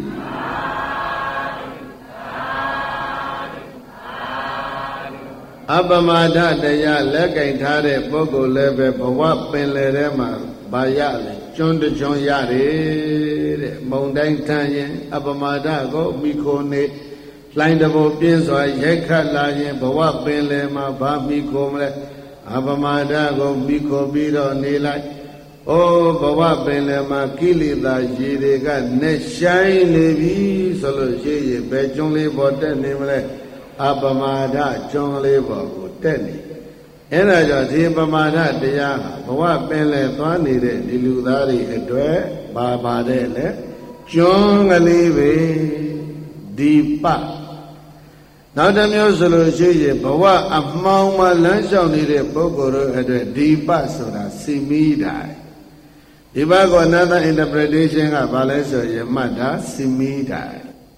S1: အပမဒတရားလက်ကင်ထားတဲ့ပုဂ္ဂိုလ်လည်းပဲဘဝပင်လယ်ထဲမှာဗာရလေကျွန်းတကျွန်းရတယ်တဲ့မုံတိုင်းထမ်းရင်အပမဒကိုမိခိုနေလှိုင်းတဘို့ပြင်းစွာရိုက်ခတ်လာရင်ဘဝပင်လယ်မှာဗာမိခိုမလဲအပမဒကိုမိခိုပြီးတော့နေလိုက်အိုးဘဝပင်လယ်မှာကိလေသာရေတွေကနဲ့ဆိုင်နေပြီဆိုလို့ရှိရင်ဘယ်ကျွန်းလေးပေါ်တက်နေမလဲအပမဒကျွန်းလေးပေါ်ကိုတက်နေအဲ့ဒါကြောင့်ဒီပမာဒတရားဟာဘဝပင်လယ်သွားနေတဲ့ဒီလူသားတွေအတွက်ပါပါတယ်လေကျွန်းကလေးပဲဒီပနောက်တစ်မျိုးဆိုလို့ရှိရင်ဘဝအမှောင်မှလမ်းလျှောက်နေတဲ့ပုဂ္ဂိုလ်တို့အတွက်ဒီပဆိုတာစီမီတိုင်းဒီဘကော another interpretation ကဘာလဲဆိုရင်မှတ်တာစီမီတိုင်း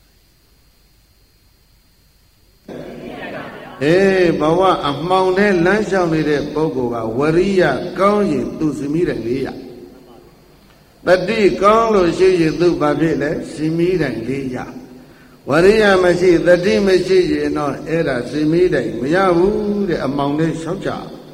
S1: အေးဘဝအမှောင်နဲ့လမ်းလျှောက်နေတဲ့ပုဂ္ဂိုလ်ကဝရိယကောင်းရင်သူစီမီတိုင်းလေးရတတိကောင်းလို့ရှိရင်သူဘာဖြစ်လဲစီမီတိုင်းလေးရဝရိယမရှိတတိမရှိရင်တော့အဲ့ဒါစီမီတိုင်းမရဘူးတဲ့အမှောင်နဲ့လျှောက်ကြ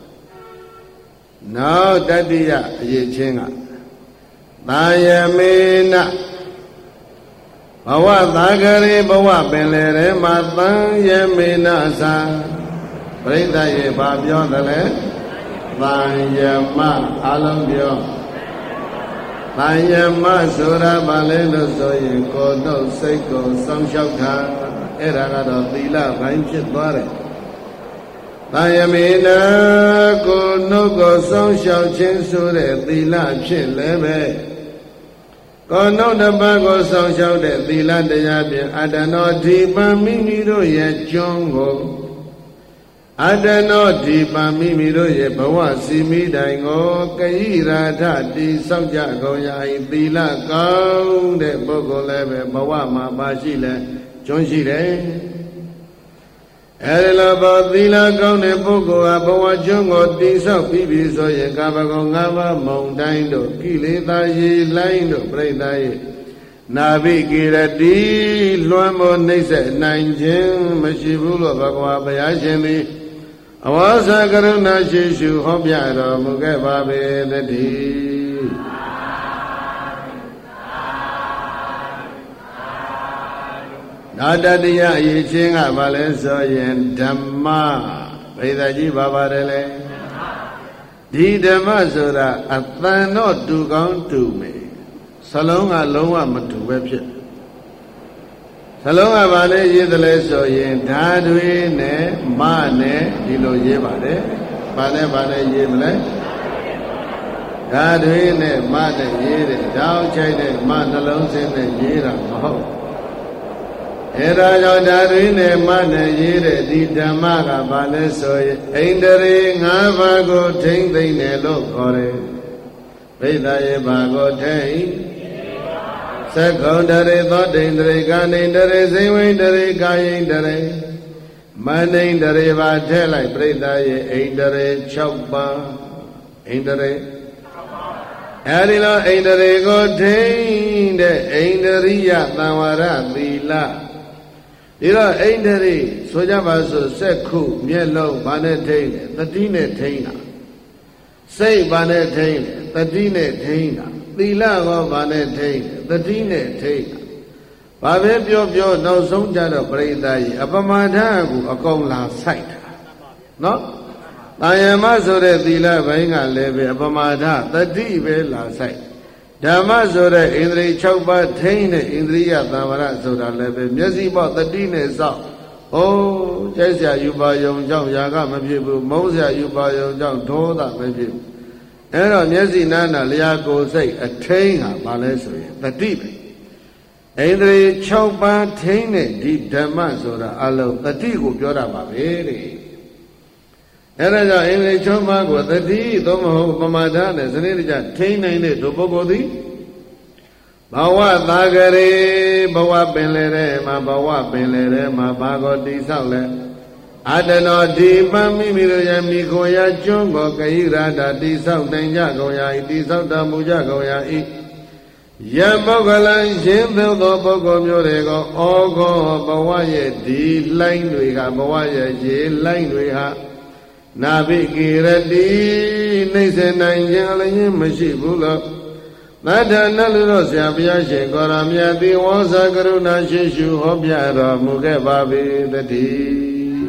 S1: နောက်တတိယအရေးချင်းကသာယမေနဘဝသာဂရေဘဝပင်လေထဲမှာသံယမေနသာပရိသတ်ရေဘာပြောတယ်လဲသံယမအလုံးပြောသံယမဆိုတာဘာလဲလို့ဆိုရင်ကိုယ်တို့စိတ်ကိုစောင့်ရှောက်တာအဲ့ဒါကတော့သီလပိုင်းဖြစ်သွားတယ်သံယမေနကိုယ်နှုတ်ကိုစောင့်ရှောက်ခြင်းဆိုတဲ့သီလဖြစ်လည်းပဲကိုယ်နှုတ်တစ်ပါးကိုစောင့်ရှောက်တဲ့သီလတရားဖြင့်အတ္တနောဓိပံမိမိတို့ရဲ့ကျွန်းကိုအတ္တနောဓိပံမိမိတို့ရဲ့ဘဝစီမိတိုင်ကိုကယိရာထတိစောင့်ကြကုန်ရာ၏သီလကောင်းတဲ့ပုဂ္ဂိုလ်လည်းပဲဘဝမှာပါရှိလဲကျွန်းရှိတယ်အဲဒီလိုဘောသီလကောင်းတဲ့ပုဂ္ဂိုလ်ဟာဘဝကျွန်းကိုတိဆောက်ပြီးပြီဆိုရင်ကာမဂုဏ်၅ပါးမုံတိုင်းတို့ကိလေသာရေလိုင်းတို့ပြိတ္တာရဲ့နာဘိကိရတိလွှမ်းမိုးနှိမ့်ဆက်နိုင်ခြင်းမရှိဘူးလို့ဘဂဝါဘုရားရှင်သည်အဝါစာကရုဏာရှိရှုဟောပြတော်မူခဲ့ပါပေတည်းနာတတယအရေးချင်းကဘာလဲဆိုရင်ဓမ္မဘိဓာကြီးဘာပါတယ်လဲဒီဓမ္မဆိုတာအတန်တော့တူကောင်းတူမယ်စလုံးကလုံးဝမတူပဲဖြစ်စလုံးကဘာလဲရေးတယ်လဲဆိုရင်ဓာတွေနဲ့မနဲ့ဒီလိုရေးပါတယ်ဘာနဲ့ဘာနဲ့ရေးမလဲဓာတွေနဲ့မနဲ့ရေးတယ်တောင်းချိုက်တဲ့မနှလုံးစင်းနဲ့ရေးတာမဟုတ်အဲဒါကြောင့်ဓာတွေနဲ့မနဲ့ရေးတဲ့ဒီဓမ္မကဘာလဲဆိုရင်အိန္ဒြေ၅ပါးကိုထိမ့်သိမ့်တယ်လို့ခေါ်တယ်ဘိဓာရဲ့ဘာကိုထိမ့်သက္ကုံတရေသောတိန္ဒရေကာနိန္ဒရေဇိဝိန္ဒရေကာယိန္ဒရေမနိန္ဒရေပါထဲလိုက်ပြိတ္တာရဲ့အိန္ဒရေ၆ပါးအိန္ဒရေအဲဒီလိုအိန္ဒရေကိုထိန်းတဲ့အိန္ဒရိယသံဝရသီလဒီတော့အိန္ဒရေဆိုကြပါစို့စက္ခုမျက်လုံးဘာနဲ့ထိန်းလဲတတိနဲ့ထိန်းတာစိတ်ဘာနဲ့ထိန်းလဲတတိနဲ့ထိန်းတာသီလကောဘာနဲ့ထိန်းသတိနဲ့ထိန်းဘာပဲပြောပြောနောက်ဆုံးကြတော့ပရိသတ်ကြီးအပမဒကိုအကုန်လာဆိုင်တာနော်တာယမဆိုတဲ့သီလဘိုင်းကလည်းပဲအပမဒသတိပဲလာဆိုင်ဓမ္မဆိုတဲ့ဣန္ဒြေ၆ပါးထိန်းတဲ့ဣန္ဒြိယသံဝရဆိုတာလည်းပဲမျက်စိပေါက်သတိနဲ့စောင့်ဩကြိုက်စရာယူပါယုံကြောင့်ຢာကမဖြစ်ဘူးမုန်းစရာယူပါယုံကြောင့်ဒေါသမဖြစ်ဘူးအဲ့တော့မျက်စိနာနာလျာကိုယ်စိတ်အထိန်ဟာဘာလဲဆိုရင်တတိပဲဣန္ဒြေ၆ပါးထိန်တဲ့ဒီဓမ္မဆိုတာအလုံးတတိကိုပြောတာပါပဲတဲ့အဲ့ဒါကြောင့်ဣန္ဒြေ၆ပါးကိုတတိသို့မဟုတ်ပမာဒနဲ့စနစ်တကျထိန်နိုင်တဲ့ဒုပုဂ္ဂိုလ်သည်ဘဝသာဂရေဘဝပင်လေထဲမှာဘဝပင်လေထဲမှာဘာကိုတိဆောက်လဲဓ Adano di mami miroya mikoya chungo kairada di sautanja goya di sauta muja goya i Yambogala Jimbo Bogo Murego Ogo Bawaye di line we have Bawaye J line we have Navigate di Nation Angel Mashibula Madana Lurosia Biashi Goramia di Wasa Karuna Shishu Hobiara Muge Babi the tea.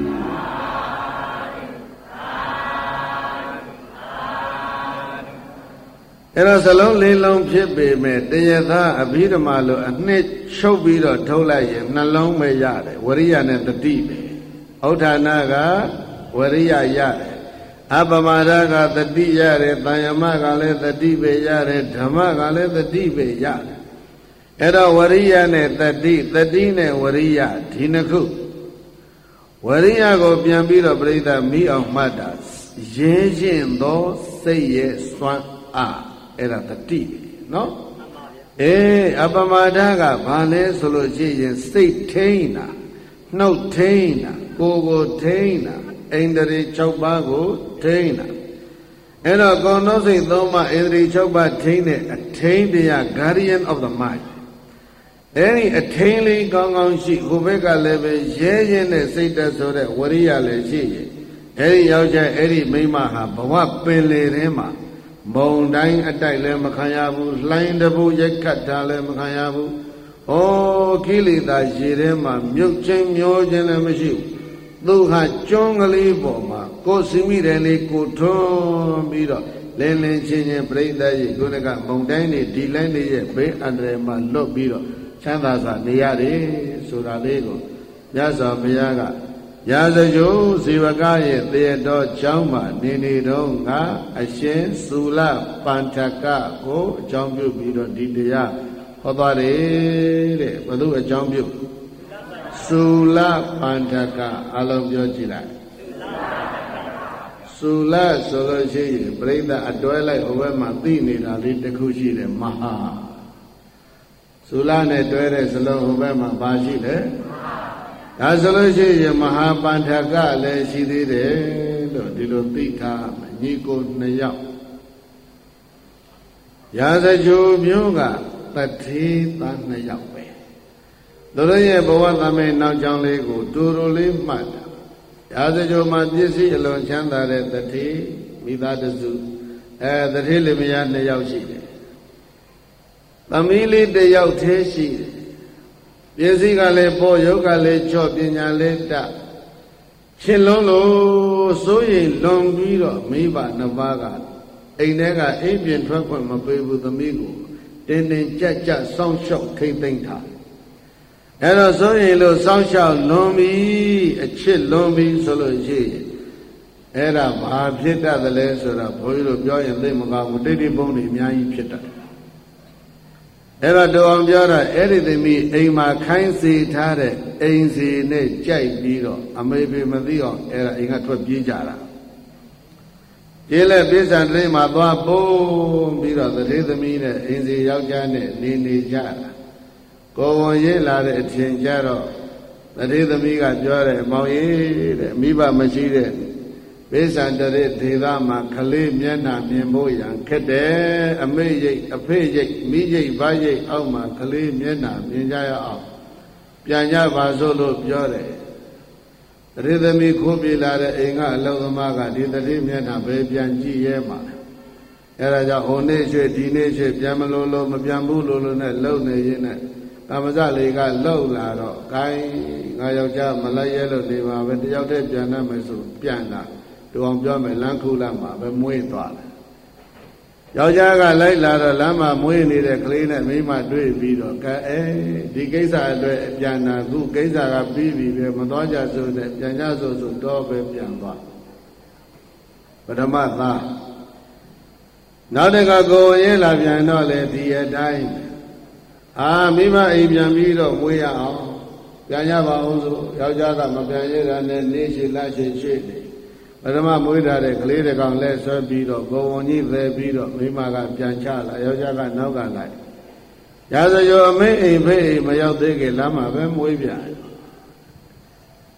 S1: Era salon le longဖြစ်ပေမဲ့တရားသားအဘိဓမ္မာလိုအနှစ်ချုပ်ပြီးတော့ထုတ်လိုက်ရင်နှလုံးပဲရတယ်ဝရိယနဲ့တတိပဲဩဌာဏကဝရိယရတယ်အပမဒကတတိရတယ်တန်ယမကလည်းတတိပဲရတယ်ဓမ္မကလည်းတတိပဲရတယ်အဲ့တော့ဝရိယနဲ့တတိတတိနဲ့ဝရိယဒီနှစ်ခုဝရိယကိုပြန်ပြီးတော့ပြိဿမိအောင်မှတ်တာရင်းချင်းသောစိတ်ရဲ့စွမ်းအားအဲ့ဒါတတိနော်အေးအပမဒကဘာလဲဆိုလို့ရှိရင်စိတ်ထိန်းတာနှုတ်ထိန်းတာကိုယ်ကိုထိန်းတာဣန္ဒြေ၆ပါးကိုထိန်းတာအဲ့တော့ကောဏောစိတ်သုံးပါးဣန္ဒြေ၆ပါးထိန်းတဲ့အထိန်းတရား guardian of the mind အဲ့ဒီအထိန်းလေးကောင်းကောင်းရှိဟိုဘက်ကလည်းပဲရဲရဲနဲ့စိတ်တက်ဆိုတဲ့ဝရိယလည်းရှိရင်အဲ့ဒီယောက်ျားအဲ့ဒီမိန်းမဟာဘဝပင်လေထဲမှာမုံတိုင်းအတိုက်လည်းမခံရဘူးလှိုင်းတပူရိုက်ခတ်တာလည်းမခံရဘူးဩကိလေသာရေထဲမှာမြုပ်ချင်းမျောခြင်းလည်းမရှိဘူးသူဟာကျွန်းကလေးပေါ်မှာကိုယ်စီမိတယ်လေးကိုထွန်းပြီးတော့လင်းလင်းချင်းချင်းပြိဿရဲ့ကိုယ်ကမုံတိုင်းနေဒီလိုင်းလေးရဲ့ဘေးအန္တရာယ်မှာလွတ်ပြီးတော့ချမ်းသာစွာနေရတယ်ဆိုတာလေးကိုမြတ်စွာဘုရားကရာဇဂုဇေဝကရဲ့တေတော်ကျောင်းမှာနေနေတော့ငါအရှင်သုလပန္ထကကိုအကြောင်းပြုပြီးတော့ဒီတရားဟောသွားတယ်တဲ့ဘု து အကြောင်းပြုသုလပန္ထကအလုံးပြောကြည့်လိုက်သုလဆိုလို့ရှိရင်ပြိဿအတွဲလိုက်ဟိုဘက်မှာသိနေတာလေးတစ်ခုရှိတယ်မဟာသုလနဲ့တွဲတဲ့စလုံးဟိုဘက်မှာဘာရှိလဲဒါဆိုလို့ရှိရင်မဟာပန္ထကလည်းရှိသေးတယ်လို့ဒီလိုသိထားမယ်ညီကိုနှစ်ယောက်ရာဇဂုမျိုးကတထေသားနှစ်ယောက်ပဲသူတို့ရဲ့ဘဝသမိုင်းနောက်ကြောင်းလေးကိုတူတူလေးမှတ်တာရာဇဂုမှာပစ္စည်းအလွန်ချမ်းသာတဲ့တထေမိသားတစုအဲတထေလင်မယားနှစ်ယောက်ရှိတယ်သမီးလေးတစ်ယောက်သေးရှိတယ်ပစ္စည်းကလည်းပေါ်ရုပ်ကလည်းချော့ပညာလည်းတရှင်းလုံးလို့စိုးရိမ်လွန်ပြီးတော့မိဘနှစ်ပါးကအိမ်ထဲကအိမ်ပြင်ထွက်ခွင့်မပေးဘူးသမီးကိုတင်းတင်းကြပ်ကြပ်စောင့်ရှောက်ထိမ့်သိမ့်ထားအဲ့တော့စိုးရိမ်လို့စောင့်ရှောက်လွန်ပြီးအချစ်လွန်ပြီးဆိုလို့ရှိရင်အဲ့ဒါဘာဖြစ်တတ်သလဲဆိုတော့ဘုန်းကြီးတို့ပြောရင်သိမကောင်းဘူးတိတိပုံတွေအများကြီးဖြစ်တတ်တယ်အဲ့တော့တောင်ပြောတာအဲ့ဒီသမီးအိမ်မှာခိုင်းစေထားတဲ့အိမ်စီနဲ့ကြိုက်ပြီးတော့အမေဖေမသိအောင်အဲ့ဒါအိမ်ကထွက်ပြေးကြတာပြေးလဲပိဿံတရိမှာသွားပုံးပြီးတော့သတိသမီးနဲ့အိမ်စီယောက်ျားနဲ့နေနေကြတာကိုယ်ဝန်ရေးလာတဲ့အထင်ကြတော့သတိသမီးကပြောတယ်မောင်ကြီးတဲ့မိဘမရှိတဲ့ပိဿံတရိဒေသမှာခလေးမျက်နှာမြင်ဖို့ရန်ခက်တယ်အမေရိတ်အဖေရိတ်မိရိတ်ဘာရိတ်အောက်မှာခလေးမျက်နှာမြင်ကြရအောင်ပြန်ကြပါစို့လို့ပြောတယ်တရိသမီးခိုးပြေးလာတဲ့အိမ်ကအလောသမားကဒီတရိမျက်နှာပဲပြန်ကြည့်ရဲမှာအဲဒါကြောင့်ဟိုနေ့ရွှေဒီနေ့ရွှေပြန်မလို့လို့မပြန်ဘူးလို့လို့နဲ့လုံနေရင်းနဲ့အမဇလေးကလှုပ်လာတော့ဂိုင်းငါယောက်ျားမလိုက်ရဲလို့နေပါပဲတယောက်တည်းပြန်နိုင်မယ်ဆိုပြန်လာတူအောင်ပြောမယ်လမ်းခုလာမှာပဲမွေးသွားတယ်ယောက်ျားကလိုက်လာတော့လမ်းမှာမွေးနေတဲ့ကလေးနဲ့မိန်းမတွေ့ပြီးတော့ကဲအဲဒီကိစ္စအတွက်ပြန်လာခုကိစ္စကပြီးပြီပဲမသွားကြဆိုတဲ့ပြန်ကြဆိုဆိုတော့ပဲပြန်သွားပထမသားနောက်တကကိုရဲလာပြန်တော့လေဒီအတိုင်းအာမိမအိမ်ပြန်ပြီးတော့မွေးရအောင်ပြန်ရပါအောင်ဆိုယောက်ျားကမပြန်ရတာနဲ့နေရှိလာရှိရှိနေပထမမွေးထားတဲ့ကလေးတစ်ကောင်လဲဆွဲပြီးတော့ဂုံဝန်ကြီးပဲပြီးတော့မိမကပြန်ချလာယောက်ျားကနောက်ကလိုက်ရာဇဂုအမေအိမ်ဖေးအိမ်မရောက်သေးခင်လမ်းမှာပဲမွေးပြန်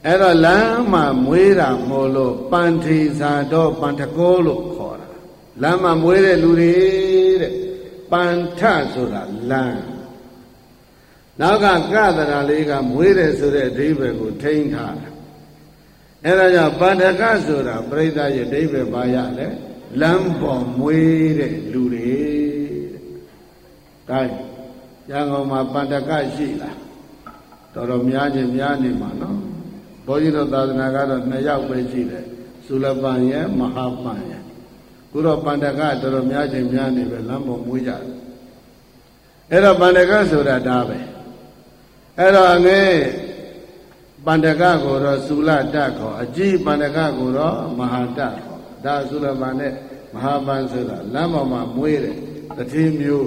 S1: အဲ့တော့လမ်းမှာမွေးတာမို့လို့ပန်ထေစာတော့ပန်တကောလို့ခေါ်တာလမ်းမှာမွေးတဲ့လူတွေတဲ့ပန်ထဆိုတာလမ်းနောက်ကကသရာလေးကမွေးတယ်ဆိုတဲ့အဓိပ္ပာယ်ကိုထိန်းထားတာအဲ့ဒါကြောင့်ပန္တကဆိုတာပြိဿရဲ့အဓိပ္ပာယ်ပါရလဲလမ်းပေါ်မွေးတဲ့လူတွေတဲ့ဒါရန်ကုန်မှာပန္တကရှိလားတော်တော်များချင်းများနေမှာနော်ဘုန်းကြီးတို့သာသနာကတော့နှစ်ယောက်ပဲရှိတယ်သုလပန်ရဲ့မဟာပန်ရဲ့ခုတော့ပန္တကတော်တော်များချင်းများနေပဲလမ်းပေါ်မွေးကြတယ်အဲ့တော့ပန္တကဆိုတာဒါပဲအဲ့တော့အငယ်ပန္တကကိုတော့သုလတခေါ်အကြည့်ပန္တကကိုတော့မဟာတခေါ်ဒါသုလပန်နဲ့မဟာပန်ဆိုတာလမ်းပေါ်မှာမွေးတယ်တတိမျိုး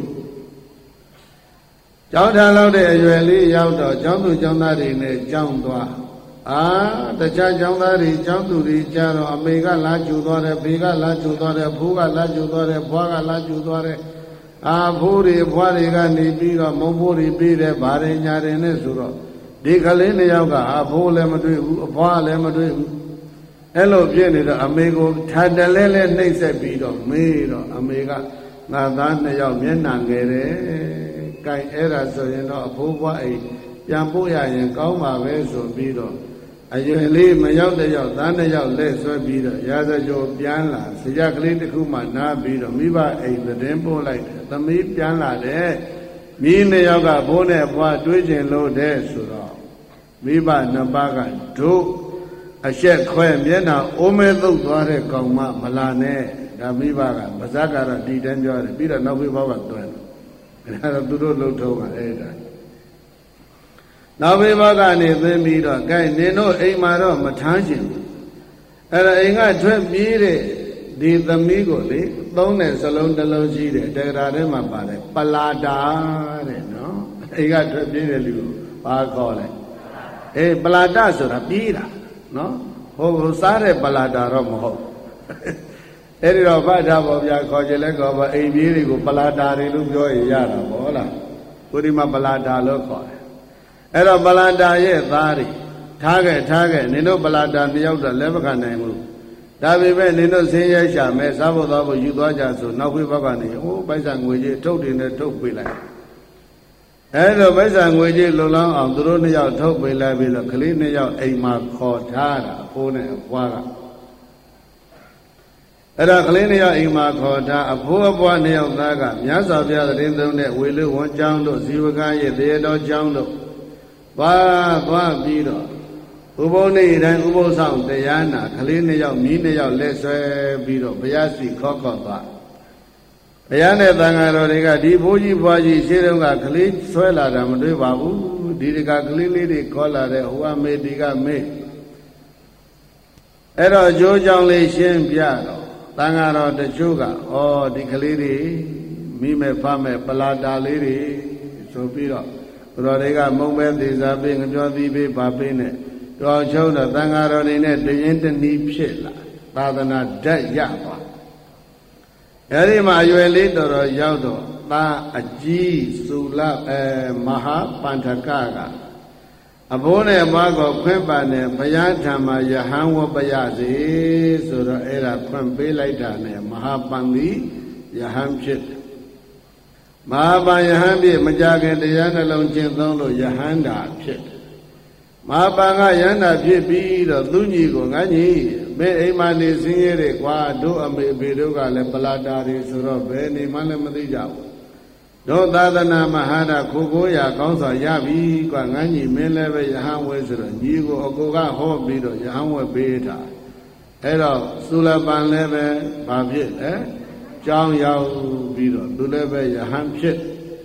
S1: ကျောင်းထားလောက်တဲ့အရွယ်လေးရောက်တော့ကျောင်းသူကျောင်းသားတွေနဲ့ကျောင်းသွားအာတခြားကျောင်းသားတွေကျောင်းသူတွေကြတော့အမေကလာကျူသွားတယ်ဖေကလာကျူသွားတယ်ဖိုးကလာကျူသွားတယ်ဘွားကလာကျူသွားတယ်အာဖိုးတွေဘွားတွေကနေပြီးတော့မုံဖိုးတွေပြီးတယ်ဗားတွေညာတွေနဲ့ဆိုတော့ဒီကလေးနှစ်ယောက်ကအာဖိုးလည်းမတွေ့ဘူးအဘွားလည်းမတွေ့ဘူးအဲ့လိုဖြစ်နေတော့အမေကိုထန်တလဲလဲနှိမ့်ဆက်ပြီးတော့မေးတော့အမေကငါသားနှစ်ယောက်မျက်နှာငယ်တယ်ကဲအဲ့ဒါဆိုရင်တော့အဖိုးဘွားအိမ်ပြန်ပို့ရရင်ကောင်းပါပဲဆိုပြီးတော့အရွယ်လေးမရောက်တဲ့ရောက်သားနှစ်ယောက်လက်ဆွဲပြီးတော့ရာဇကျော်ပြန်လာစကြကလေးတစ်ခုမှနားပြီးတော့မိဘအိမ်သတင်းပို့လိုက်တယ်သမီးပြန်လာတယ်မိနှစ်ယောက်ကဘိုးနဲ့ဘွားတွေးကျင်လို့တဲ့ဆိုတော့မိဘနှစ်ပါးကတို့အရှက်ခွဲမျက်နှာအိုးမဲသုတ်သွားတဲ့ကောင်မမလာနဲ့ဒါမိဘကပါဇက်ကတော့ဒီတန်းပြောတယ်ပြီးတော့နောက်ဖေးဘောက်ကတွန်းတယ်အဲ့ဒါသူတို့လှုပ်ထုံးတာအဲ့ဒါနောက်ဖေးဘောက်ကနေသိမ်းပြီးတော့ gain နင်တို့အိမ်မှာတော့မထမ်းရှင်ဘူးအဲ့ဒါအိမ်ကထွက်ပြေးတဲ့ဒီသမီးကိုလေသုံးတဲ့စလုံးတစ်လုံးရှိတယ်တေဂရာထဲမှာပါတယ်ပလာတာတဲ့နော်အိမ်ကထွက်ပြေးတဲ့လူကိုဘာခေါ်လဲအေးပလာတာဆိုတာပြေးတာနော်ဟိုဟိုစားတဲ့ပလာတာတော့မဟုတ်အဲ့ဒီတော့ဖတ်ထားပါဗျာခေါ်ကြလဲခေါ်ပါအိမ်ပြေးတွေကိုပလာတာတွေလို့ပြောရရတာပေါ့လားကိုဒီမှာပလာတာလို့ခေါ်တယ်အဲ့တော့ပလာတာရဲ့သားတွေထားခဲ့ထားခဲ့နင်တို့ပလာတာတယောက်တော့လက်မခံနိုင်ဘူးဒါပေမဲ့နင်တို့ဆင်းရဲရှာမဲ့စားဖို့သားဖို့ယူသွားကြဆိုနောက်ဖေးဘက်ကနေဟိုပိုက်ဆံငွေကြီးထုတ်တင်နဲ့ထုတ်ပေးလိုက်အဲ့တော့ပိုက်ဆံငွေကြီးလုံလောင်းအောင်သူတို့နှစ်ယောက်ထုတ်ပေးလိုက်ပြီးတော့ကလေးနှစ်ယောက်အိမ်မှာခေါ်ထားတာအဖိုးနဲ့အဖွားကအဲ့ဒါကလေးနှစ်ယောက်အိမ်မှာခေါ်ထားအဖိုးအဖွားနှစ်ယောက်သားကမြတ်စွာဘုရားသတင်းသုံးတဲ့ဝေလူဝန်ကျောင်းတို့ဇီဝကရဲ့တေတော်ကျောင်းတို့သွားသွားပြီးတော့ဥပုသ်နေ့တိုင်းဥပုသ်ဆောင်တရားနာကလေးနှစ်ယောက်မြီးနှစ်ယောက်လက်ဆွဲပြီးတော့ဘုရားစီခေါ်ခေါ်သွားဘုရားနဲ့သံဃာတော်တွေကဒီဘိုးကြီးဘွားကြီးရှေးတုန်းကကလေးဆွဲလာတာမတွေ့ပါဘူးဒီတကကလေးလေးတွေခေါ်လာတဲ့ဟိုအမေဒီကမေအဲ့တော့အကျိုးကြောင့်လေးရှင်းပြတော့သံဃာတော်တချို့ကဩဒီကလေးတွေမိမဲ့ဖမဲ့ပလာတာလေးတွေဆိုပြီးတော့ဘုရားတွေကမုံပဲသေးစားပေးငပြောသီးပေးပါပေးနဲ့တော်ချုပ်တော့သံဃာတော်တွေနဲ့တရင်တနည်းဖြစ်လာသာသနာဓာတ်ရပါအဲဒီမှာအရွယ်လေးတော်တော်ရောက်တော့သာအကြီးသုလအဲမဟာပန္ထကကအဘိုးနဲ့အမကိုခွင့်ပါနဲ့ဘုရားထံမှာယဟန်ဝပရစေဆိုတော့အဲ့ဒါခွင့်ပေးလိုက်တာနဲ့မဟာပန္တိယဟန်ဖြစ်မဟာပန်ယဟန်ဖြစ်မကြခင်တရားနှလုံးကျင့်သုံးလို့ယဟန်တာဖြစ်မဟာပန်ကယဟန်တာဖြစ်ပြီးတော့သူညီကိုငါညီမင်းအိမ်မှာနေစင်းရဲတယ်ကွာတို့အမေအဖေတို့ကလည်းပလာတာတွေဆိုတော့ဘယ်နေမှလည်းမသိကြဘူးတို့သာသနာမဟာရခိုးကိုရကောင်းစွာရပြီကွာငန်းကြီးမင်းလည်းပဲယဟန်ဝဲဆိုတော့ညီကိုအကိုကဟောပြီးတော့ယဟန်ဝဲပေးတာအဲ့တော့သုလပန်လည်းပဲဘာဖြစ်လဲကြောင်းရောက်ပြီးတော့သူလည်းပဲယဟန်ဖြစ်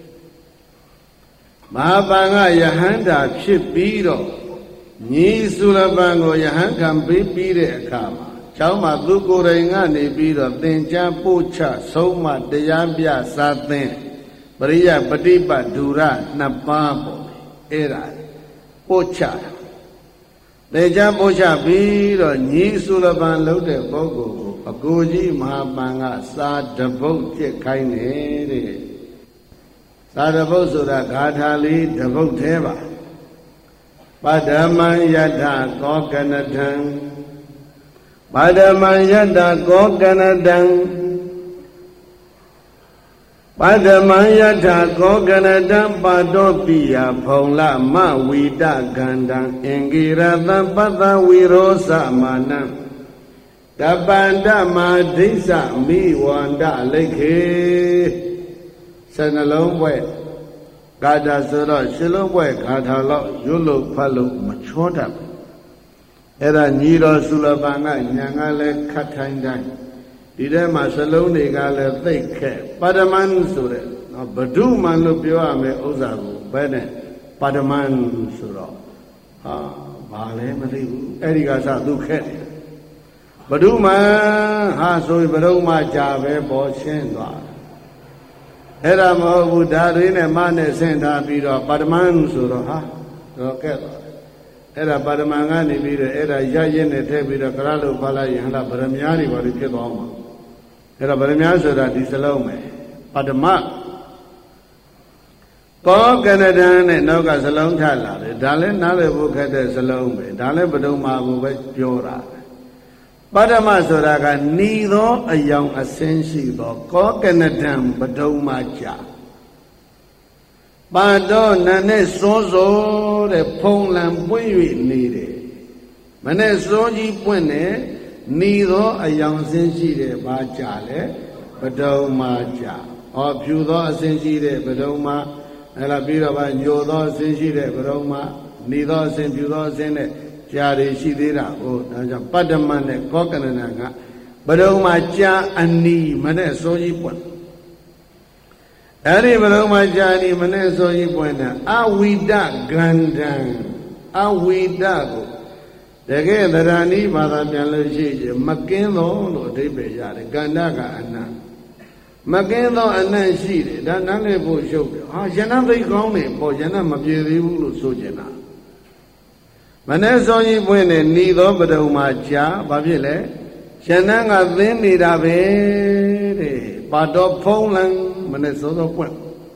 S1: မဟာပန်ကယဟန်တာဖြစ်ပြီးတော့ညီသုလပန်ကိုယဟန်ခံပေးပြီးတဲ့အခါမှာကျောင်းမှာသူကိုယ်တိုင်ကနေပြီးတော့သင်ကြားပို့ချဆုံးမတရားပြစာသင်ပရိယပฏิပတ်ဒူရနှစ်ပါးပေါ့အဲ့ဒါပို့ချတာသင်ကြားပို့ချပြီးတော့ညီသုလပန်လုပ်တဲ့ပုဂ္ဂိုလ်ကိုအကိုကြီးမဟာပန်ကစာတပုတ်ကျက်ခိုင်းတယ်စာတပုတ်ဆိုတာဂါထာလေးတပုတ်သေးပါပဒမံယတကောကနထံပဒမံယတကောကနထံပဒမံယတကောကနထံပါတောပိယဖုံလမဝိတကန္တံအင်္ဂိရတံပတ္တဝိရောသမနံတပန္တမဒိဋ္ဌမိဝန္တလိခေစနှလုံးပွဲဂါထာဆိုတော့ရှင်းလုံးပွဲဂါထာလောက်ရွတ်လို့ဖတ်လို့မချောတတ်ဘူးအဲ့ဒါညီတော်သုလပန်ကညာကလည်းခတ်ထိုင်းတိုင်းဒီထဲမှာစလုံးတွေကလည်းသိပ်ခဲ့ပါဒမန်ဆိုတဲ့ဘဒုမန်လို့ပြောရမယ်ဥစ္စာကိုဘယ်နဲ့ပါဒမန်ဆိုတော့ဟာဘာလဲမသိဘူးအဲ့ဒီကစသူခက်တယ်ဘဒုမန်ဟာဆိုရင်ဘဒုမကြာပဲပေါ်ရှင်းသွားအဲ့ဒါမဟုတ်ဘူးဓာရီနဲ့မနဲ့ဆင်ထားပြီးတော့ပါဒမန်ဆိုတော့ဟာတော့ကဲသွားတယ်အဲ့ဒါပါဒမန်ကနေပြီးတော့အဲ့ဒါရရင်နဲ့ထည့်ပြီးတော့ကရလို့ဖားလိုက်ရင်ဟလာဗရမ ्या တွေပါလို့ဖြစ်သွားမှာအဲ့ဒါဗရမ ्या ဆိုတာဒီစလုံးပဲပါဒမကောကနဒံနဲ့နောက်ကစလုံးထလာတယ်ဒါလည်းနားလည်ဖို့ခက်တဲ့စလုံးပဲဒါလည်းဘဒုံမာကိုပဲပြောတာပါဒမဆိုတာကနီသောအယောင်အစင်းရှိသောကောကနဒံဘဒုံမာကြပါတော့နာနဲ့စောစောတဲ့ဖုံလံပွင့်၍နေတယ်မနဲ့စောကြီးပွင့်တယ်နီသောအယောင်စင်းရှိတယ်ဘာကြလဲဘဒုံမာကြဟောဖြူသောအစင်းရှိတဲ့ဘဒုံမာအဲ့ဒါပြီးတော့ဗာညိုသောအစင်းရှိတဲ့ဘဒုံမာနီသောအစင်းဖြူသောအစင်းနဲ့ကြာတွေရှိသေးတာဟိုဒါကြောင့်ပတ္တမနဲ့ကောကနနာကဘဒုံမာကြာအနီမနဲ့စောကြီးပွင့်အဲ့ဒီဘလုံးမှာကြာဒီမနဲ့စောကြီးပွင့်တဲ့အဝိဒဂန္ဓံအဝိဒကိုတကယ်သရဏီဘာသာပြန်လို့ရှိရင်မကင်းသောလို့အဓိပ္ပာယ်ရတယ်ကန္ဓကအနံ့မကင်းသောအနံ့ရှိတယ်ဒါနားလည်ဖို့ရှုပ်တယ်ဟာယန္တသိကောင်းနေပေါ့ယန္တမပြေသေးဘူးလို့ဆိုကြတာမနဲ့စောကြီးပွင့်တဲ့ဤသောပဒုံမှာကြာဘာဖြစ်လဲယန္တကသင်းနေတာပဲတဲ့ပါတော်ဖုံးလံမနဲ့စောစောပွင့်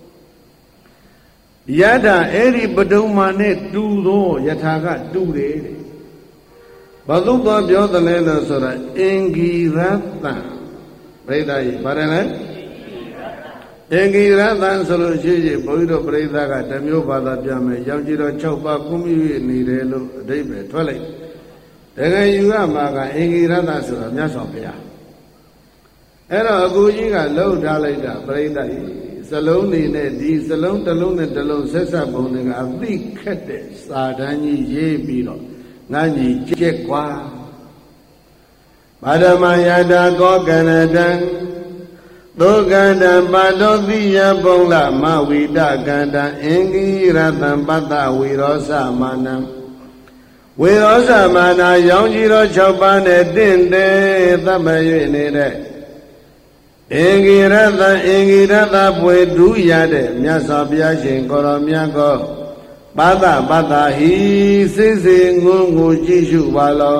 S1: ယထာအဲ့ဒီပဒုံမာနဲ့တူသောယထာကတူတယ်တဲ့ဘာလို့တော့ပြောတယ်လဲလို့ဆိုတော့အင်္ဂိရတံပြိဿကြီးဗါတယ်လဲအင်္ဂိရတံဆိုလို့ရှိရင်ဘုန်းကြီးတို့ပြိဿကဓမျိုးဘာသာပြမယ်ရောင်ကြည်တော်၆ပါးကုမိ၍နေတယ်လို့အဓိပ္ပာယ်ထွက်လိုက်တကယ်ယူရမှာကအင်္ဂိရတံဆိုတာမြတ်စွာဘုရားအဲ့တော့အကူကြီးကလှုပ်ထားလိုက်တာပြိဿကြီးစလုံးနေနဲ့ဒီစလုံးတစ်လုံးနဲ့တစ်လုံးဆက်ဆက်ပုံတွေကအသိခက်တဲ့စာတန်းကြီးရေးပြီးတော့ငါညီကြက်ကွာပါဒမယတာကောကနတံသောကန္တပါတောတိယပုံလမဝိတကန္တအင်္ဂိရတံပတ္တဝိရောသမနံဝိရောသမနာရောင်ကြီးတော်၆ပါးနဲ့တင့်တယ်သတ်မှတ်၍နေတဲ့အင်္ဂိရတံအင်္ဂိရတပွေဒုရတဲ့မြတ်စွာဘုရားရှင်ကိုရောမြတ်ကောပါဒပါဒဟိစိစိငုံငူကြည့်ရှုပါလော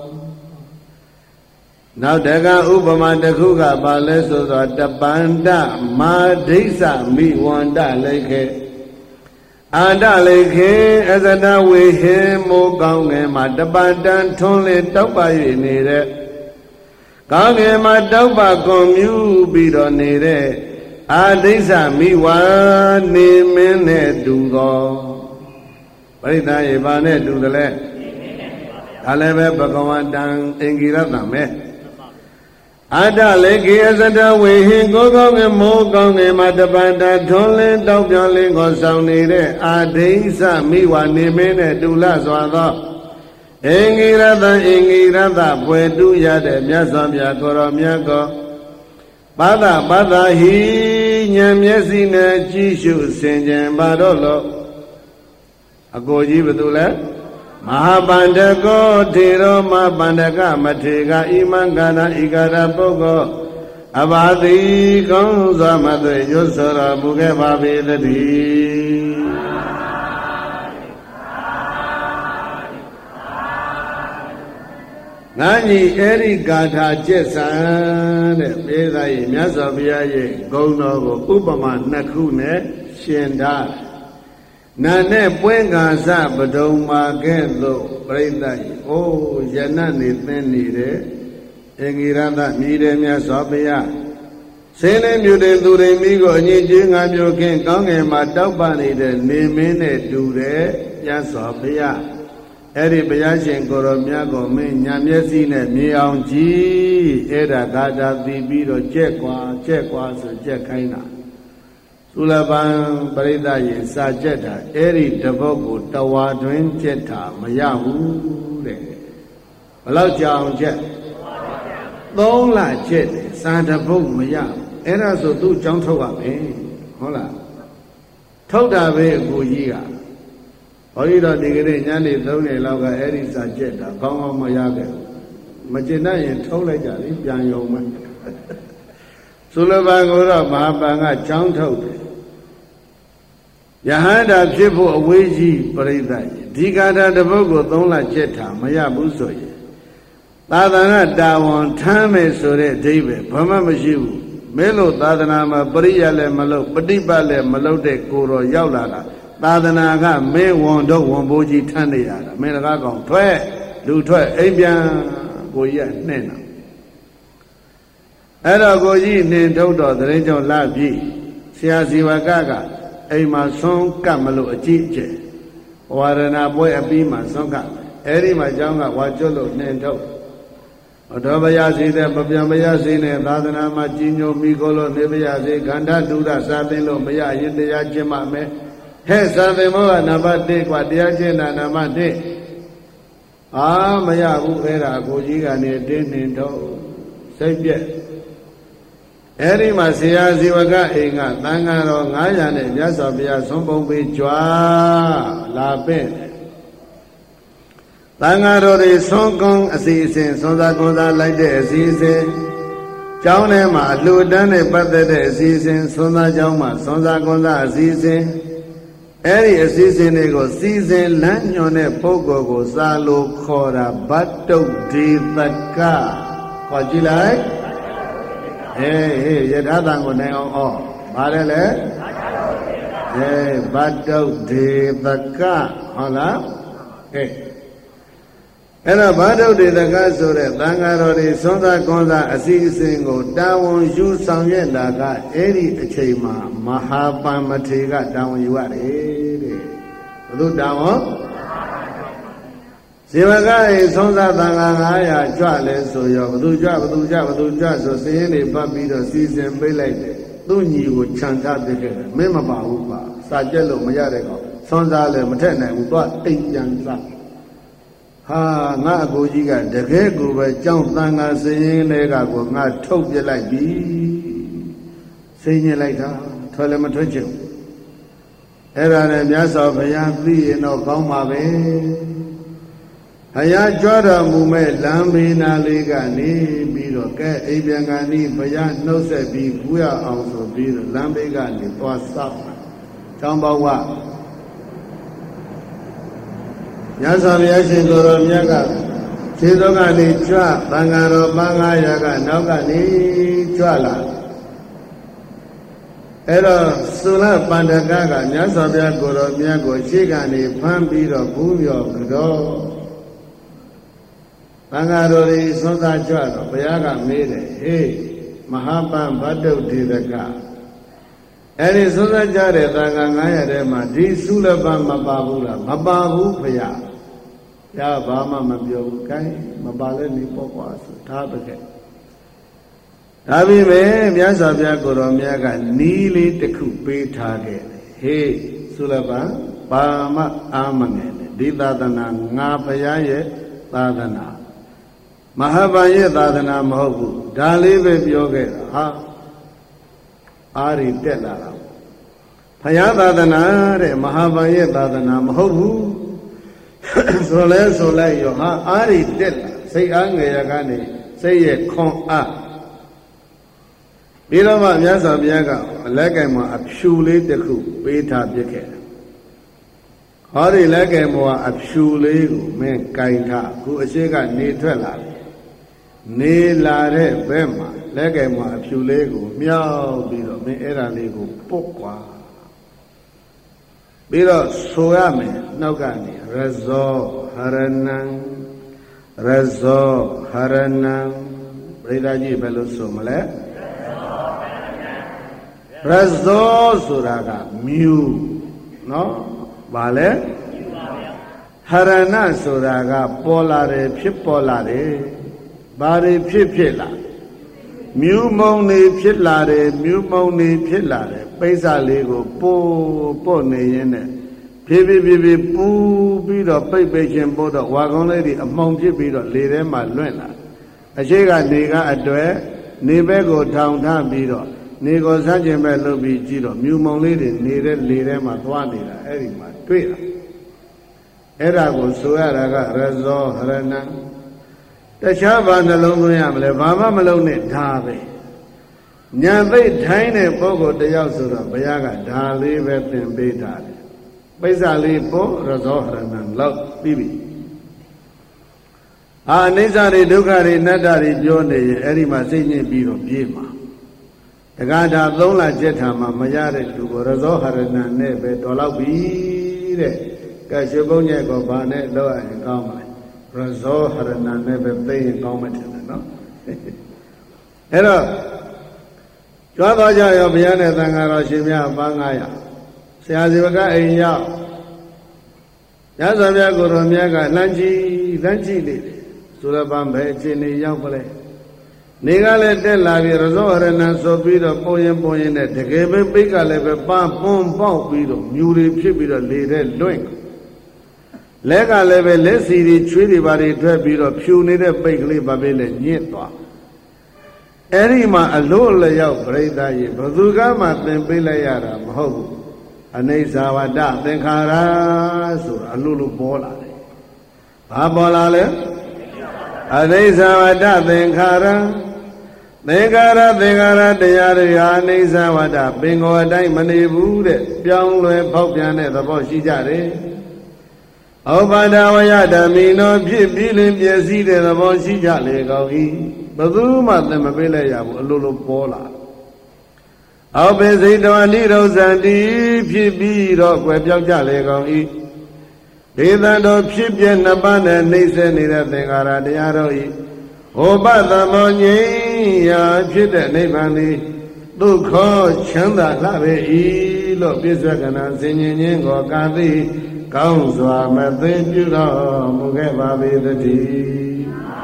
S1: နောက်တကဥပမာတစ်ခုကပါလဲဆိုတော့တပန္တမာဒိဋ္ဌမိဝန္တလိခေအာတလိခေအဇတဝေဟေမောကောင်းငယ်မှာတပန္တံထွန်းလေတောက်ပါ၍နေတဲ့ကောင်းငယ်မှာတောက်ပါကွန်မြူပြီးတော့နေတဲ့အာဒိဋ္ဌမိဝါနေမင်းနဲ့တူသောပရိသတ်ရေပါနဲ့တူတယ်လေဒါလည်းပဲဘဂဝန္တံအင်္ဂိရတံပဲအာတလေကေအစတဝေဟိကိုကောင်းငယ်မိုးကောင်းငယ်မှာတပန္တထွန်းလင်းတောက်ပြောင်းလင်းကိုဆောင်နေတဲ့အာဒိဋ္ဌမိဝါနေမင်းနဲ့တူလစွာသောအင်္ဂိရတံအင်္ဂိရတပွေတူရတဲ့မြတ်စွာဘုရားကိုရောမြတ်ကောပါဒပါဒဟိဉာဏ်မျက်စိနဲ့ကြည့်ရှုဆင်ခြင်ပါတော့လို့အကိုကြီးဘယ်သူလဲမဟာပန္တကောထေရောမပန္တကမထေကဣမံကာဏဣကာရပုဂ္ဂောအဘာတိကောင်းစွာမသွေရွတ်ဆိုတော်မူခဲ့ပါပေသတည်းငါညီအဲ့ဒီဂါထာကျက်ဆံတဲ့ပြေးသားကြီးမြတ်စွာဘုရားရဲ့ဂုဏ်တော်ကိုဥပမာနှစ်ခုနဲ့ရှင်းထားနာနဲ့ပွင့်ကာစပဒုံမာကဲ့သို့ပြိဿကြီးအိုးယနနေသင်နေတယ်အင်္ဂိရသမြည်တယ်မြတ်စွာဘုရားစင်းနေမြူတဲ့သူတွေမိကိုအငြိချင်းငါမျိုးခင်းကောင်းငယ်မှာတောက်ပနေတဲ့နေမင်းနဲ့တူတယ်မြတ်စွာဘုရားအဲ့ဒီဘုရားရှင်ကိုရောမြတ်ကိုမင်းညာမျက်စိနဲ့မြင်အောင်ကြည့်အဲ့ဒါဂါထာသိပြီးတော့ကြက်ကွာကြက်ကွာဆိုကြက်ခိုင်းတာသုလပံပရိသတ်ရေစာကြက်တာအဲ့ဒီတပုတ်ကိုတဝါတွင်ကြက်တာမရဘူးတဲ့ဘလောက်ကြောင်ကြက်သုံးလကြက်တယ်စာတပုတ်မရအဲ့ဒါဆိုသူ့ကြောင်းထုတ်ရမယ်ဟုတ်လားထုတ်တာပဲအကိုကြီးကဘုန်းကြီးတော်ဒီကနေ့ညနေသုံးနေလောက်ကအဲ့ဒီစာကြက်တာကောင်းကောင်းမရခဲ့မကျင်တတ်ရင်ထုတ်လိုက်ကြလေပြန်ယုံမယ်သုလပံကိုတော့မဟာပန်ကကြောင်းထုတ်တယ်ယဟန္တာဖြစ်ဖို့အဝေးကြီးပြိဿကြီးဒီကာထာတပုတ်ကိုသုံးလကြက်တာမရဘူးဆိုရင်သာသနာတာဝန်ထမ်းမယ်ဆိုတဲ့အဓိပ္ပာယ်ဘာမှမရှိဘူးမင်းတို့သာသနာမှာပရိယလည်းမလုပ်ပฏิပတ်လည်းမလုပ်တဲ့ကိုယ်တော်ရောက်လာတာသာသနာကမင်းဝန်တော့ဝန်ဘိုးကြီးထမ်းနေရတာမင်းတကားကောင်ထွက်လူထွက်အိမ်ပြန်ကိုကြီးကနှဲ့တာအဲ့တော့ကိုကြီးနှင်ထုတ်တော့တရင်ကြောင့်လာပြီဆရာစီဝကကအိမ်မှာဆွန်းကပ်မလို့အကြည့်အကျယ်ဝါရဏပွဲအပြီးမှာဆွန်းကပ်အဲ့ဒီမှာကျောင်းကဝါကျွတ်လို့နှင်ထုတ်အတော်ဘုရားစီတဲ့မပြန်ဘုရားစီနဲ့သာသနာမှာကြီးညိုမိကိုလို့နေဘုရားစီခန္ဓာတုဒ္ဒစာသင်လို့မရရင်တရားကျင့်မှမယ်ဟဲ့စာသင်မောကနံပါတ်တစ်กว่าတရားကျင့်တာနံပါတ်တစ်အာမရဘူးအဲ့ဒါကိုကြီးကနေတင်းနှင်ထုတ်စိတ်ပြက်အဲ့ဒီမှာဆရာဇီဝကအိမ်ကသံဃာတော်ငါးရာနဲ့မြတ်စွာဘုရားဆုံးပုံပေးကြွားလာပဲ့သံဃာတော်တွေဆုံးကုန်းအစီအစဉ်စွန်သာကွန်သာလိုက်တဲ့အစီအစဉ်ကျောင်းထဲမှာအလှူဒန်းနဲ့ပတ်သက်တဲ့အစီအစဉ်စွန်သာကျောင်းမှာစွန်သာကွန်သာအစီအစဉ်အဲ့ဒီအစီအစဉ်တွေကိုစီစဉ်လမ်းညွှန်တဲ့ပုဂ္ဂိုလ်ကိုစာလို့ခေါ်တာဘတ်တုတ်ဒေသကခေါ်ကြည့်လိုက်အေးဟေးယထာတန်ကိုနိုင်အောင်ဩဘာလဲလဲအေးဘတ်တုတ်ဒေသကဟုတ်လားကဲအဲ့တော့ဘာဒုဒေသကဆိုတဲ့သံဃာတော်တွေသွန်သားကွန်သားအစီအစဉ်ကိုတာဝန်ယူဆောင်ရွက်တာကအဲ့ဒီအချိန်မှာမဟာပမ္မထေကတာဝန်ယူရတယ်တဲ့ဘုသူတာဝန်ဇေဝကရေသွန်သားသံဃာငါးရာကြွလဲဆိုရောဘသူကြွဘသူကြဘသူကြွဆိုစည်ရင်တွေပတ်ပြီးတော့စီစဉ်ပေးလိုက်တယ်သူ့ညီကိုခြံထားပြခဲ့တယ်မင်းမပါဘူးပါစာကြက်လို့မရတဲ့ကောင်သွန်သားလည်းမထက်နိုင်ဘူးသွားအိမ်ပြန်စားဟာငါအကိုကြီးကတကယ်ကိုပဲကြောင်းတန်ခါစရင်တွေကကိုငါထုတ်ပြလိုက်ပြီစိတ်ညစ်လိုက်တာထွက်လည်းမထွက်ချင်ဘူးအဲ့ဒါနဲ့မြတ်စွာဘုရားသိရင်တော့ကောင်းပါပဲဘုရားကြွတော်မူမဲ့လမ်းဘေးနာလေးကနေပြီးတော့ကဲအိမ်ပြန်ကနေဘုရားနှုတ်ဆက်ပြီးကူရအောင်ဆိုပြီးတော့လမ်းဘေးကနေသွားဆောက်ကျောင်းပေါက်ဝမြတ်စွာဘုရားရှင်ကိုယ်တော်မြတ်ကခြေတော်ကနေကြွသံဃာတော်ပန်းငါးရာကနောက်ကနေကြွလာအဲ့တော့သုလပန္ဒကကမြတ်စွာဘုရားကိုယ်တော်မြတ်ကိုရှေ့ကနေဖမ်းပြီးတော့ဘူးပြောတော့သံဃာတော်တွေသွန်သားကြွတော့ဘုရားကမေးတယ်ဟေးမဟာပန်ဘတ်တုတ်ဒေသကအဲ့ဒီသွန်သားကြတဲ့သံဃာငါးရာထဲမှာဒီသုလပန်မပါဘူးလားမပါဘူးဘုရားရဘာမှမပြောဘူး။ကိုင်းမပါလဲနေပေါ့ကွာဆိုထားပါခဲ့။ဒါပေမဲ့မြတ်စွာဘုရားကိုယ်တော်မြတ်ကနီးလေးတစ်ခုပေးထားခဲ့တယ်။ဟေးသုလပံပါမအာမငယ်နဲ့ဒီသာသနာငါဘုရားရဲ့သာသနာမဟာဗန်ရဲ့သာသနာမဟုတ်ဘူး။ဒါလေးပဲပြောခဲ့တာဟာအာရီတက်လာတာ။ဘုရားသာသနာတဲ့မဟာဗန်ရဲ့သာသနာမဟုတ်ဘူး။ဆိုလဲဆိုလိုက်ရောဟာအားရီတက်လာစိတ်အားငယ်ရကနေစိတ်ရဲ့ခွန်အားပြီးတော့မှမြတ်စွာဘုရားကလက်ကင်မှာအဖြူလေးတစ်ခုပေးထားပြခဲ့တယ်ဟောဒီလက်ကင်မှာအဖြူလေးကိုမင်းကင်ထားခုအရှိကနေထွက်လာတယ်နေလာတဲ့ဘက်မှာလက်ကင်မှာအဖြူလေးကိုမြောက်ပြီးတော့မင်းအဲ့ဒါလေးကိုပုတ်ကွာပြီးတော့ဆိုရမယ်နှုတ်ကနေရဇောဟရဏံရဇောဟရဏံပရိသတ်ကြီးဘယ်လိုဆိုမလဲရဇောဆိုတာကမြူနော်ဗာလဲဟရဏဆိုတာကပေါ်လာတယ်ဖြစ်ပေါ်လာတယ်ဘာတွေဖြစ်ဖြစ်လာမြူမုံနေဖြစ်လာတယ်မြူမုံနေဖြစ်လာတယ်ပိဿလေးကိုပို့ပို့နေရင်နဲ့ဖြည်းဖြည်းဖြည်းဖြည်းပူပြီးတော့ပိတ်ပိတ်ချင်းပို့တော့ဝါကုန်းလေးတွေအမှောင်ဖြစ်ပြီးတော့လေထဲမှာလွင့်လာအရှိကနေကအတွေ့နေဘက်ကိုထောင်ထားပြီးတော့နေကိုဆန်းကျင်ဘက်လှုပ်ပြီးကြည့်တော့မြူမုံလေးတွေနေတဲ့လေထဲမှာသွားနေတာအဲ့ဒီမှာတွေ့တာအဲ့ဒါကိုဆိုရတာကရဇောဟရဏံတခြားဘာနှလုံးသွင်းရမလဲဘာမှမလုံးနဲ့ဒါပဲညာသိထိုင်းတဲ့ပုဂ္ဂိုလ်တယောက်ဆိုတော့ဘုရားကဒါလေးပဲသင်ပေးထားတယ်ပိဿလေးပို့ရဇောဟရဏံလောက်ပြီးပြီအာအနိစ္စတွေဒုက္ခတွေအနတ္တတွေပြောနေရင်အဲ့ဒီမှာစိတ်ညစ်ပြီးတော့ပြေးမှာတက္ကတာသုံးလကျက်ထာမှာမရတဲ့လူကိုရဇောဟရဏံနဲ့ပဲတော်လောက်ပြီတဲ့ကဲရွှေပုံးညက်ကိုဘာနဲ့လောက်ရရင်ကောင်းမလဲရဇောဟရဏံနဲ့ပဲသိရင်ကောင်းမှထင်တယ်နော်အဲ့တော့ကြွားသွားကြရောဘုရားနဲ့သံဃာတော်ရှင်များပါငါးရာဆရာစီဝကအိမ်ရောက်ညဇောပြကိုရောမြတ်ကလမ်းကြည့်လမ်းကြည့်လေဆိုတော့ဗံပဲအချိန်နေရောက်ပလဲနေကလည်းတက်လာပြီးရဇောဟရဏံဆိုပြီးတော့ပုံရင်ပုံရင်နဲ့တကယ်ပဲပိတ်ကလည်းပဲပန်းပွန်းပေါက်ပြီးတော့မြူတွေဖြစ်ပြီးတော့လေတဲ့လွင့်လက်ကလည်းပဲလက်စီတွေချွေးတွေပါတွေထွက်ပြီးတော့ဖြူနေတဲ့ပိတ်ကလေးပါပဲလေညစ်သွားအဲ့ဒီမှာအလို့လျောက်ပြိဿရေဘသူကမှသင်ပေးလိုက်ရတာမဟုတ်ဘူးအနိစ္စဝတ္တသင်္ခါရဆိုတာအလို့လို့ပေါ်လာတယ်ဘာပေါ်လာလဲအနိစ္စဝတ္တသင်္ခါရသင်္ခါရသင်္ခါရတရားတွေဟာအနိစ္စဝတ္တပင်ကိုယ်အတိုင်းမနေဘူးတဲ့ပြောင်းလဲဖောက်ပြန်တဲ့သဘောရှိကြတယ်ဩဘာဒဝယဓမ္မိနောဖြစ်ပြီးလင်ပြည့်စည်တဲ့သဘောရှိကြလေကောင်း၏ဘယ်သူမှသင်မပေးလိုက်ရဘူးအလိုလိုပေါ်လာဩဘေစိတဝဏိရုဇံတိဖြစ်ပြီးတော့ကွယ်ပြောက်ကြလေကောင်း၏ဒေသတော်ဖြစ်ပြနှစ်ပါးနဲ့နှိမ့်ဆက်နေတဲ့သင်္ခါရတရားတော်၏ဟောပတမောငြိမ်းရာဖြစ်တဲ့နိဗ္ဗာန်သည်ဒုက္ခချမ်းသာလှပဲ၏လို့ပြစ္ဆကနာစင်ញင်ချင်းကိုကာသိကောင်းစွာမသိပြုတော်မူခဲ့ပါပေသတည်း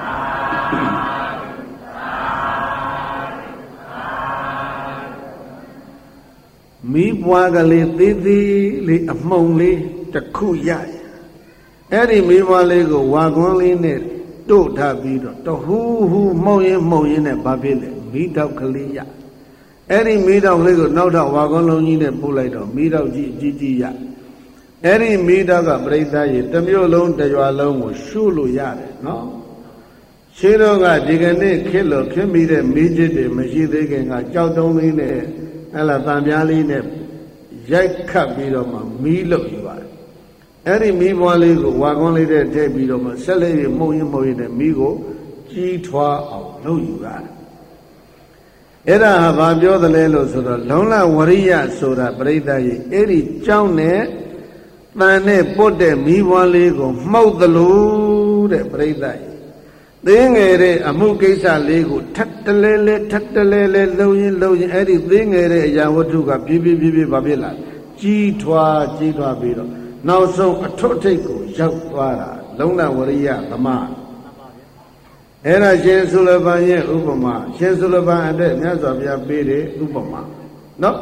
S1: မိဘွားကလေးသေးသေးလေးအမှုံလေးတစ်ခုရရအဲ့ဒီမိဘွားလေးကိုဝါကွန်းလေးနဲ့တို့ထားပြီးတော့တဟူးဟူးမှုံရင်မှုံရင်နဲ့ဘာဖြစ်လဲမိတောက်ကလေးရအဲ့ဒီမိတောက်ကလေးကိုနောက်တော့ဝါကွန်းလုံးကြီးနဲ့ပို့လိုက်တော့မိတောက်ကြီးအကြီးကြီးရအဲ့ဒီမိတော့ကပြိဿရေတစ်မျိုးလုံးတစ်ရွာလုံးကိုရှုလို့ရတယ်နော်ရှင်းတော့ကဒီကနေ့ခစ်လို့ခင်းမိတဲ့မိချစ်တွေမရှိသေးခင်ကကြောက်တုံးလေးနဲ့အဲ့လာတံပြားလေးနဲ့ရိုက်ခတ်ပြီးတော့မှမီးလို့ယူပါတယ်အဲ့ဒီမီးပွားလေးကိုဝါကွန်းလေးနဲ့ထည့်ပြီးတော့မှဆက်လေးတွေမှုံရင်မှုံရင်နဲ့မီးကိုကြီးထွားအောင်လုပ်ယူရတယ်အဲ့ဒါဟာဘာပြောသလဲလို့ဆိုတော့လုံလဝရိယဆိုတာပြိဿရေအဲ့ဒီကြောင်းနဲ့တန်နဲ့ပုတ်တဲ့မိဘွားလေးကိုမှောက်သလိုတဲ့ပြိဿရေသင်းငယ်တဲ့အမှုကိစ္စလေးကိုထပ်တလဲလဲထပ်တလဲလဲလှုပ်ရင်လှုပ်ရင်အဲ့ဒီသင်းငယ်တဲ့အရာဝတ္ထုကပြပြပြပြဘာဖြစ်လာကြီးထွားကြီးထွားပြီးတော့နောက်ဆုံးအထွတ်ထိပ်ကိုရောက်သွားတာလုံလဝရိယသမအဲ့ဒါရှင်သုလပန်ရဲ့ဥပမာရှင်သုလပန်အတွက်မြတ်စွာဘုရားပေးတဲ့ဥပမာနော်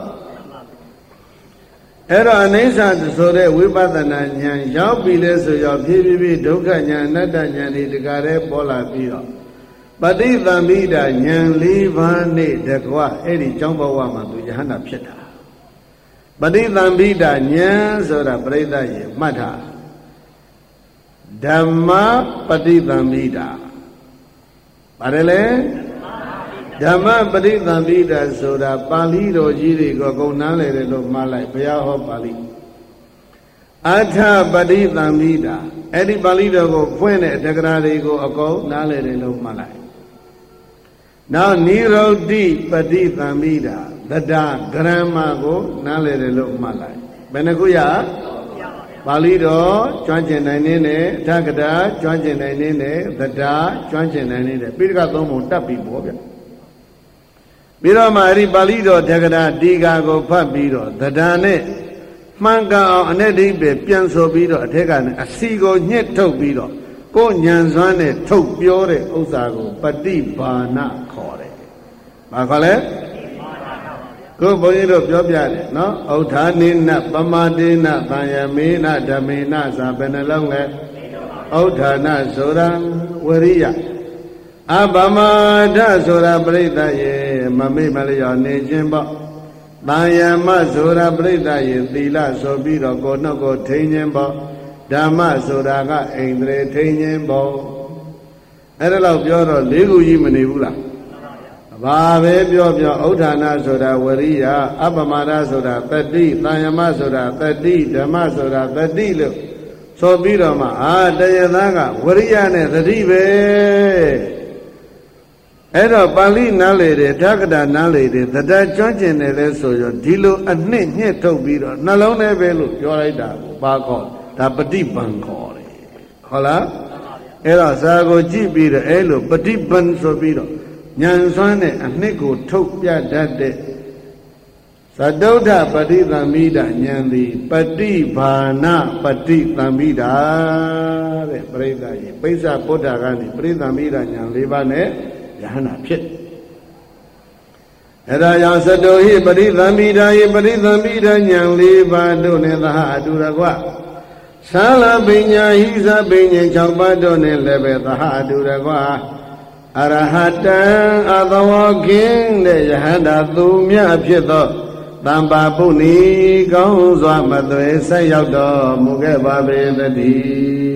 S1: အဲ့တော့အနိစ္စဆိုတဲ့ဝိပဿနာဉာဏ်ရောက်ပြီလဲဆိုရောက်ဖြည်းဖြည်းဖြည်းဒုက္ခဉာဏ်အနတ္တဉာဏ်တွေတကားရဲပေါ်လာပြီးတော့ပဋိသမိတာဉာဏ်၄ပါးနဲ့တကွအဲ့ဒီကျောင်းဘဝမှာသူယဟန္တာဖြစ်တာပဋိသမိတာဉာဏ်ဆိုတာပြိဿရေမှတ်တာဓမ္မပဋိသမိတာပါတယ်လေဓမ္မပဋိသမိတာဆိုတာပါဠိတော်ကြီးတွေကိုအကုန်နားလည်တယ်လို့မှားလိုက်ဘုရားဟောပါဠိအထပဋိသမိတာအဲ့ဒီပါဠိတော်ကိုဖွင့်တဲ့တက္ကရာတွေကိုအကုန်နားလည်တယ်လို့မှားလိုက်နောက်နိရောဓိပဋိသမိတာသဒ္ဒဂရမ္မကိုနားလည်တယ်လို့မှားလိုက်ဘယ်နှခုရပါဠိတော်ကျွမ်းကျင်နိုင်နေတဲ့ထက္ကတာကျွမ်းကျင်နိုင်နေတဲ့သဒ္ဒါကျွမ်းကျင်နိုင်နေတဲ့ပိဋကသုံးပုံတက်ပြီးပေါ့ဗျပြီးတော့မှအဲ့ဒီပါဠိတော်ထက္ကတာဒီဃာကိုဖတ်ပြီးတော့သဒ္ဒါနဲ့မှန်ကန်အောင်အ내ဒိဋ္ဌိပြန်ဆိုပြီးတော့အထက်ကနဲ့အစီကိုညှစ်ထုတ်ပြီးတော့ကိုယ်ဉာဏ်စွမ်းနဲ့ထုတ်ပြောတဲ့ဥစ္စာကိုပฏิဘာနာခေါ်တယ်။ဘာခေါ်လဲ။ကိုယ်ဘုန်းကြီးတို့ပြောပြတယ်နော်။ဥဋ္ဌာနိနပမာတိနသံယမေနဓမေနသာဘယ်နှလုံးလဲ။ဥဋ္ဌာနဆိုတာဝရိယအပမာဒဆိုတာပြိတ္တရေမမေ့မလျော်နေခြင်းပေါ့။တန်ယမဆိုတာပြိတ္တရေသီလဆိုပြီးတော့ကိုယ်နှုတ်ကိုထိန်းခြင်းပေါ့ဓမ္မဆိုတာကအိန္ဒြေထိန်းခြင်းပေါ့အဲ့ဒါတော့ပြောတော့လေးခုကြီးမနေဘူးလားဘာပဲပြောပြောဥဋ္ဌာဏဆိုတာဝရိယအပမဒဆိုတာတတိတန်ယမဆိုတာတတိဓမ္မဆိုတာတတိလို့ဆိုပြီးတော့မှအာတရားသားကဝရိယနဲ့တတိပဲအဲ့တော့ပါဠိနားလေတယ်ဓကတာနားလေတယ်သဒ္ဒါကျွမ်းကျင်တယ်လဲဆိုရောဒီလိုအနှစ်ညှစ်ထုတ်ပြီးတော့နှလုံးထဲပဲလို့ပြောလိုက်တာကိုပါခေါ်ဒါပฏิပန်ခေါ်တယ်ဟုတ်လားအဲ့တော့ဇာကိုကြည့်ပြီးတော့အဲ့လိုပฏิပန်ဆိုပြီးတော့ဉာဏ်စွမ်းတဲ့အနှစ်ကိုထုတ်ပြတတ်တဲ့သတုဋ္ဌပฏิသံမိတာဉာဏ်သည်ပฏิဘာနာပฏิသံမိတာတဲ့ပြိဿရေပိဿဗုဒ္ဓကနေပฏิသံမိတာဉာဏ်၄ပါးနဲ့ယဟနာဖြစ်အဲ့ဒါကြောင့်သတုဟိပฏิသံမိတာရေပฏิသံမိတာဉာဏ်၄ပါးတို့နဲ့သဟအတူတကွသာလပညာဟိသပညာ၆ပါးတို့နဲ့လည်းပဲသဟအတူတကွအရဟတံအသဝခင်တဲ့ယဟန္တာသူမြတ်ဖြစ်သောတမ္ပါပုဏ္ဏီကောင်းစွာမသွေဆက်ရောက်တော်မူခဲ့ပါပေတည်း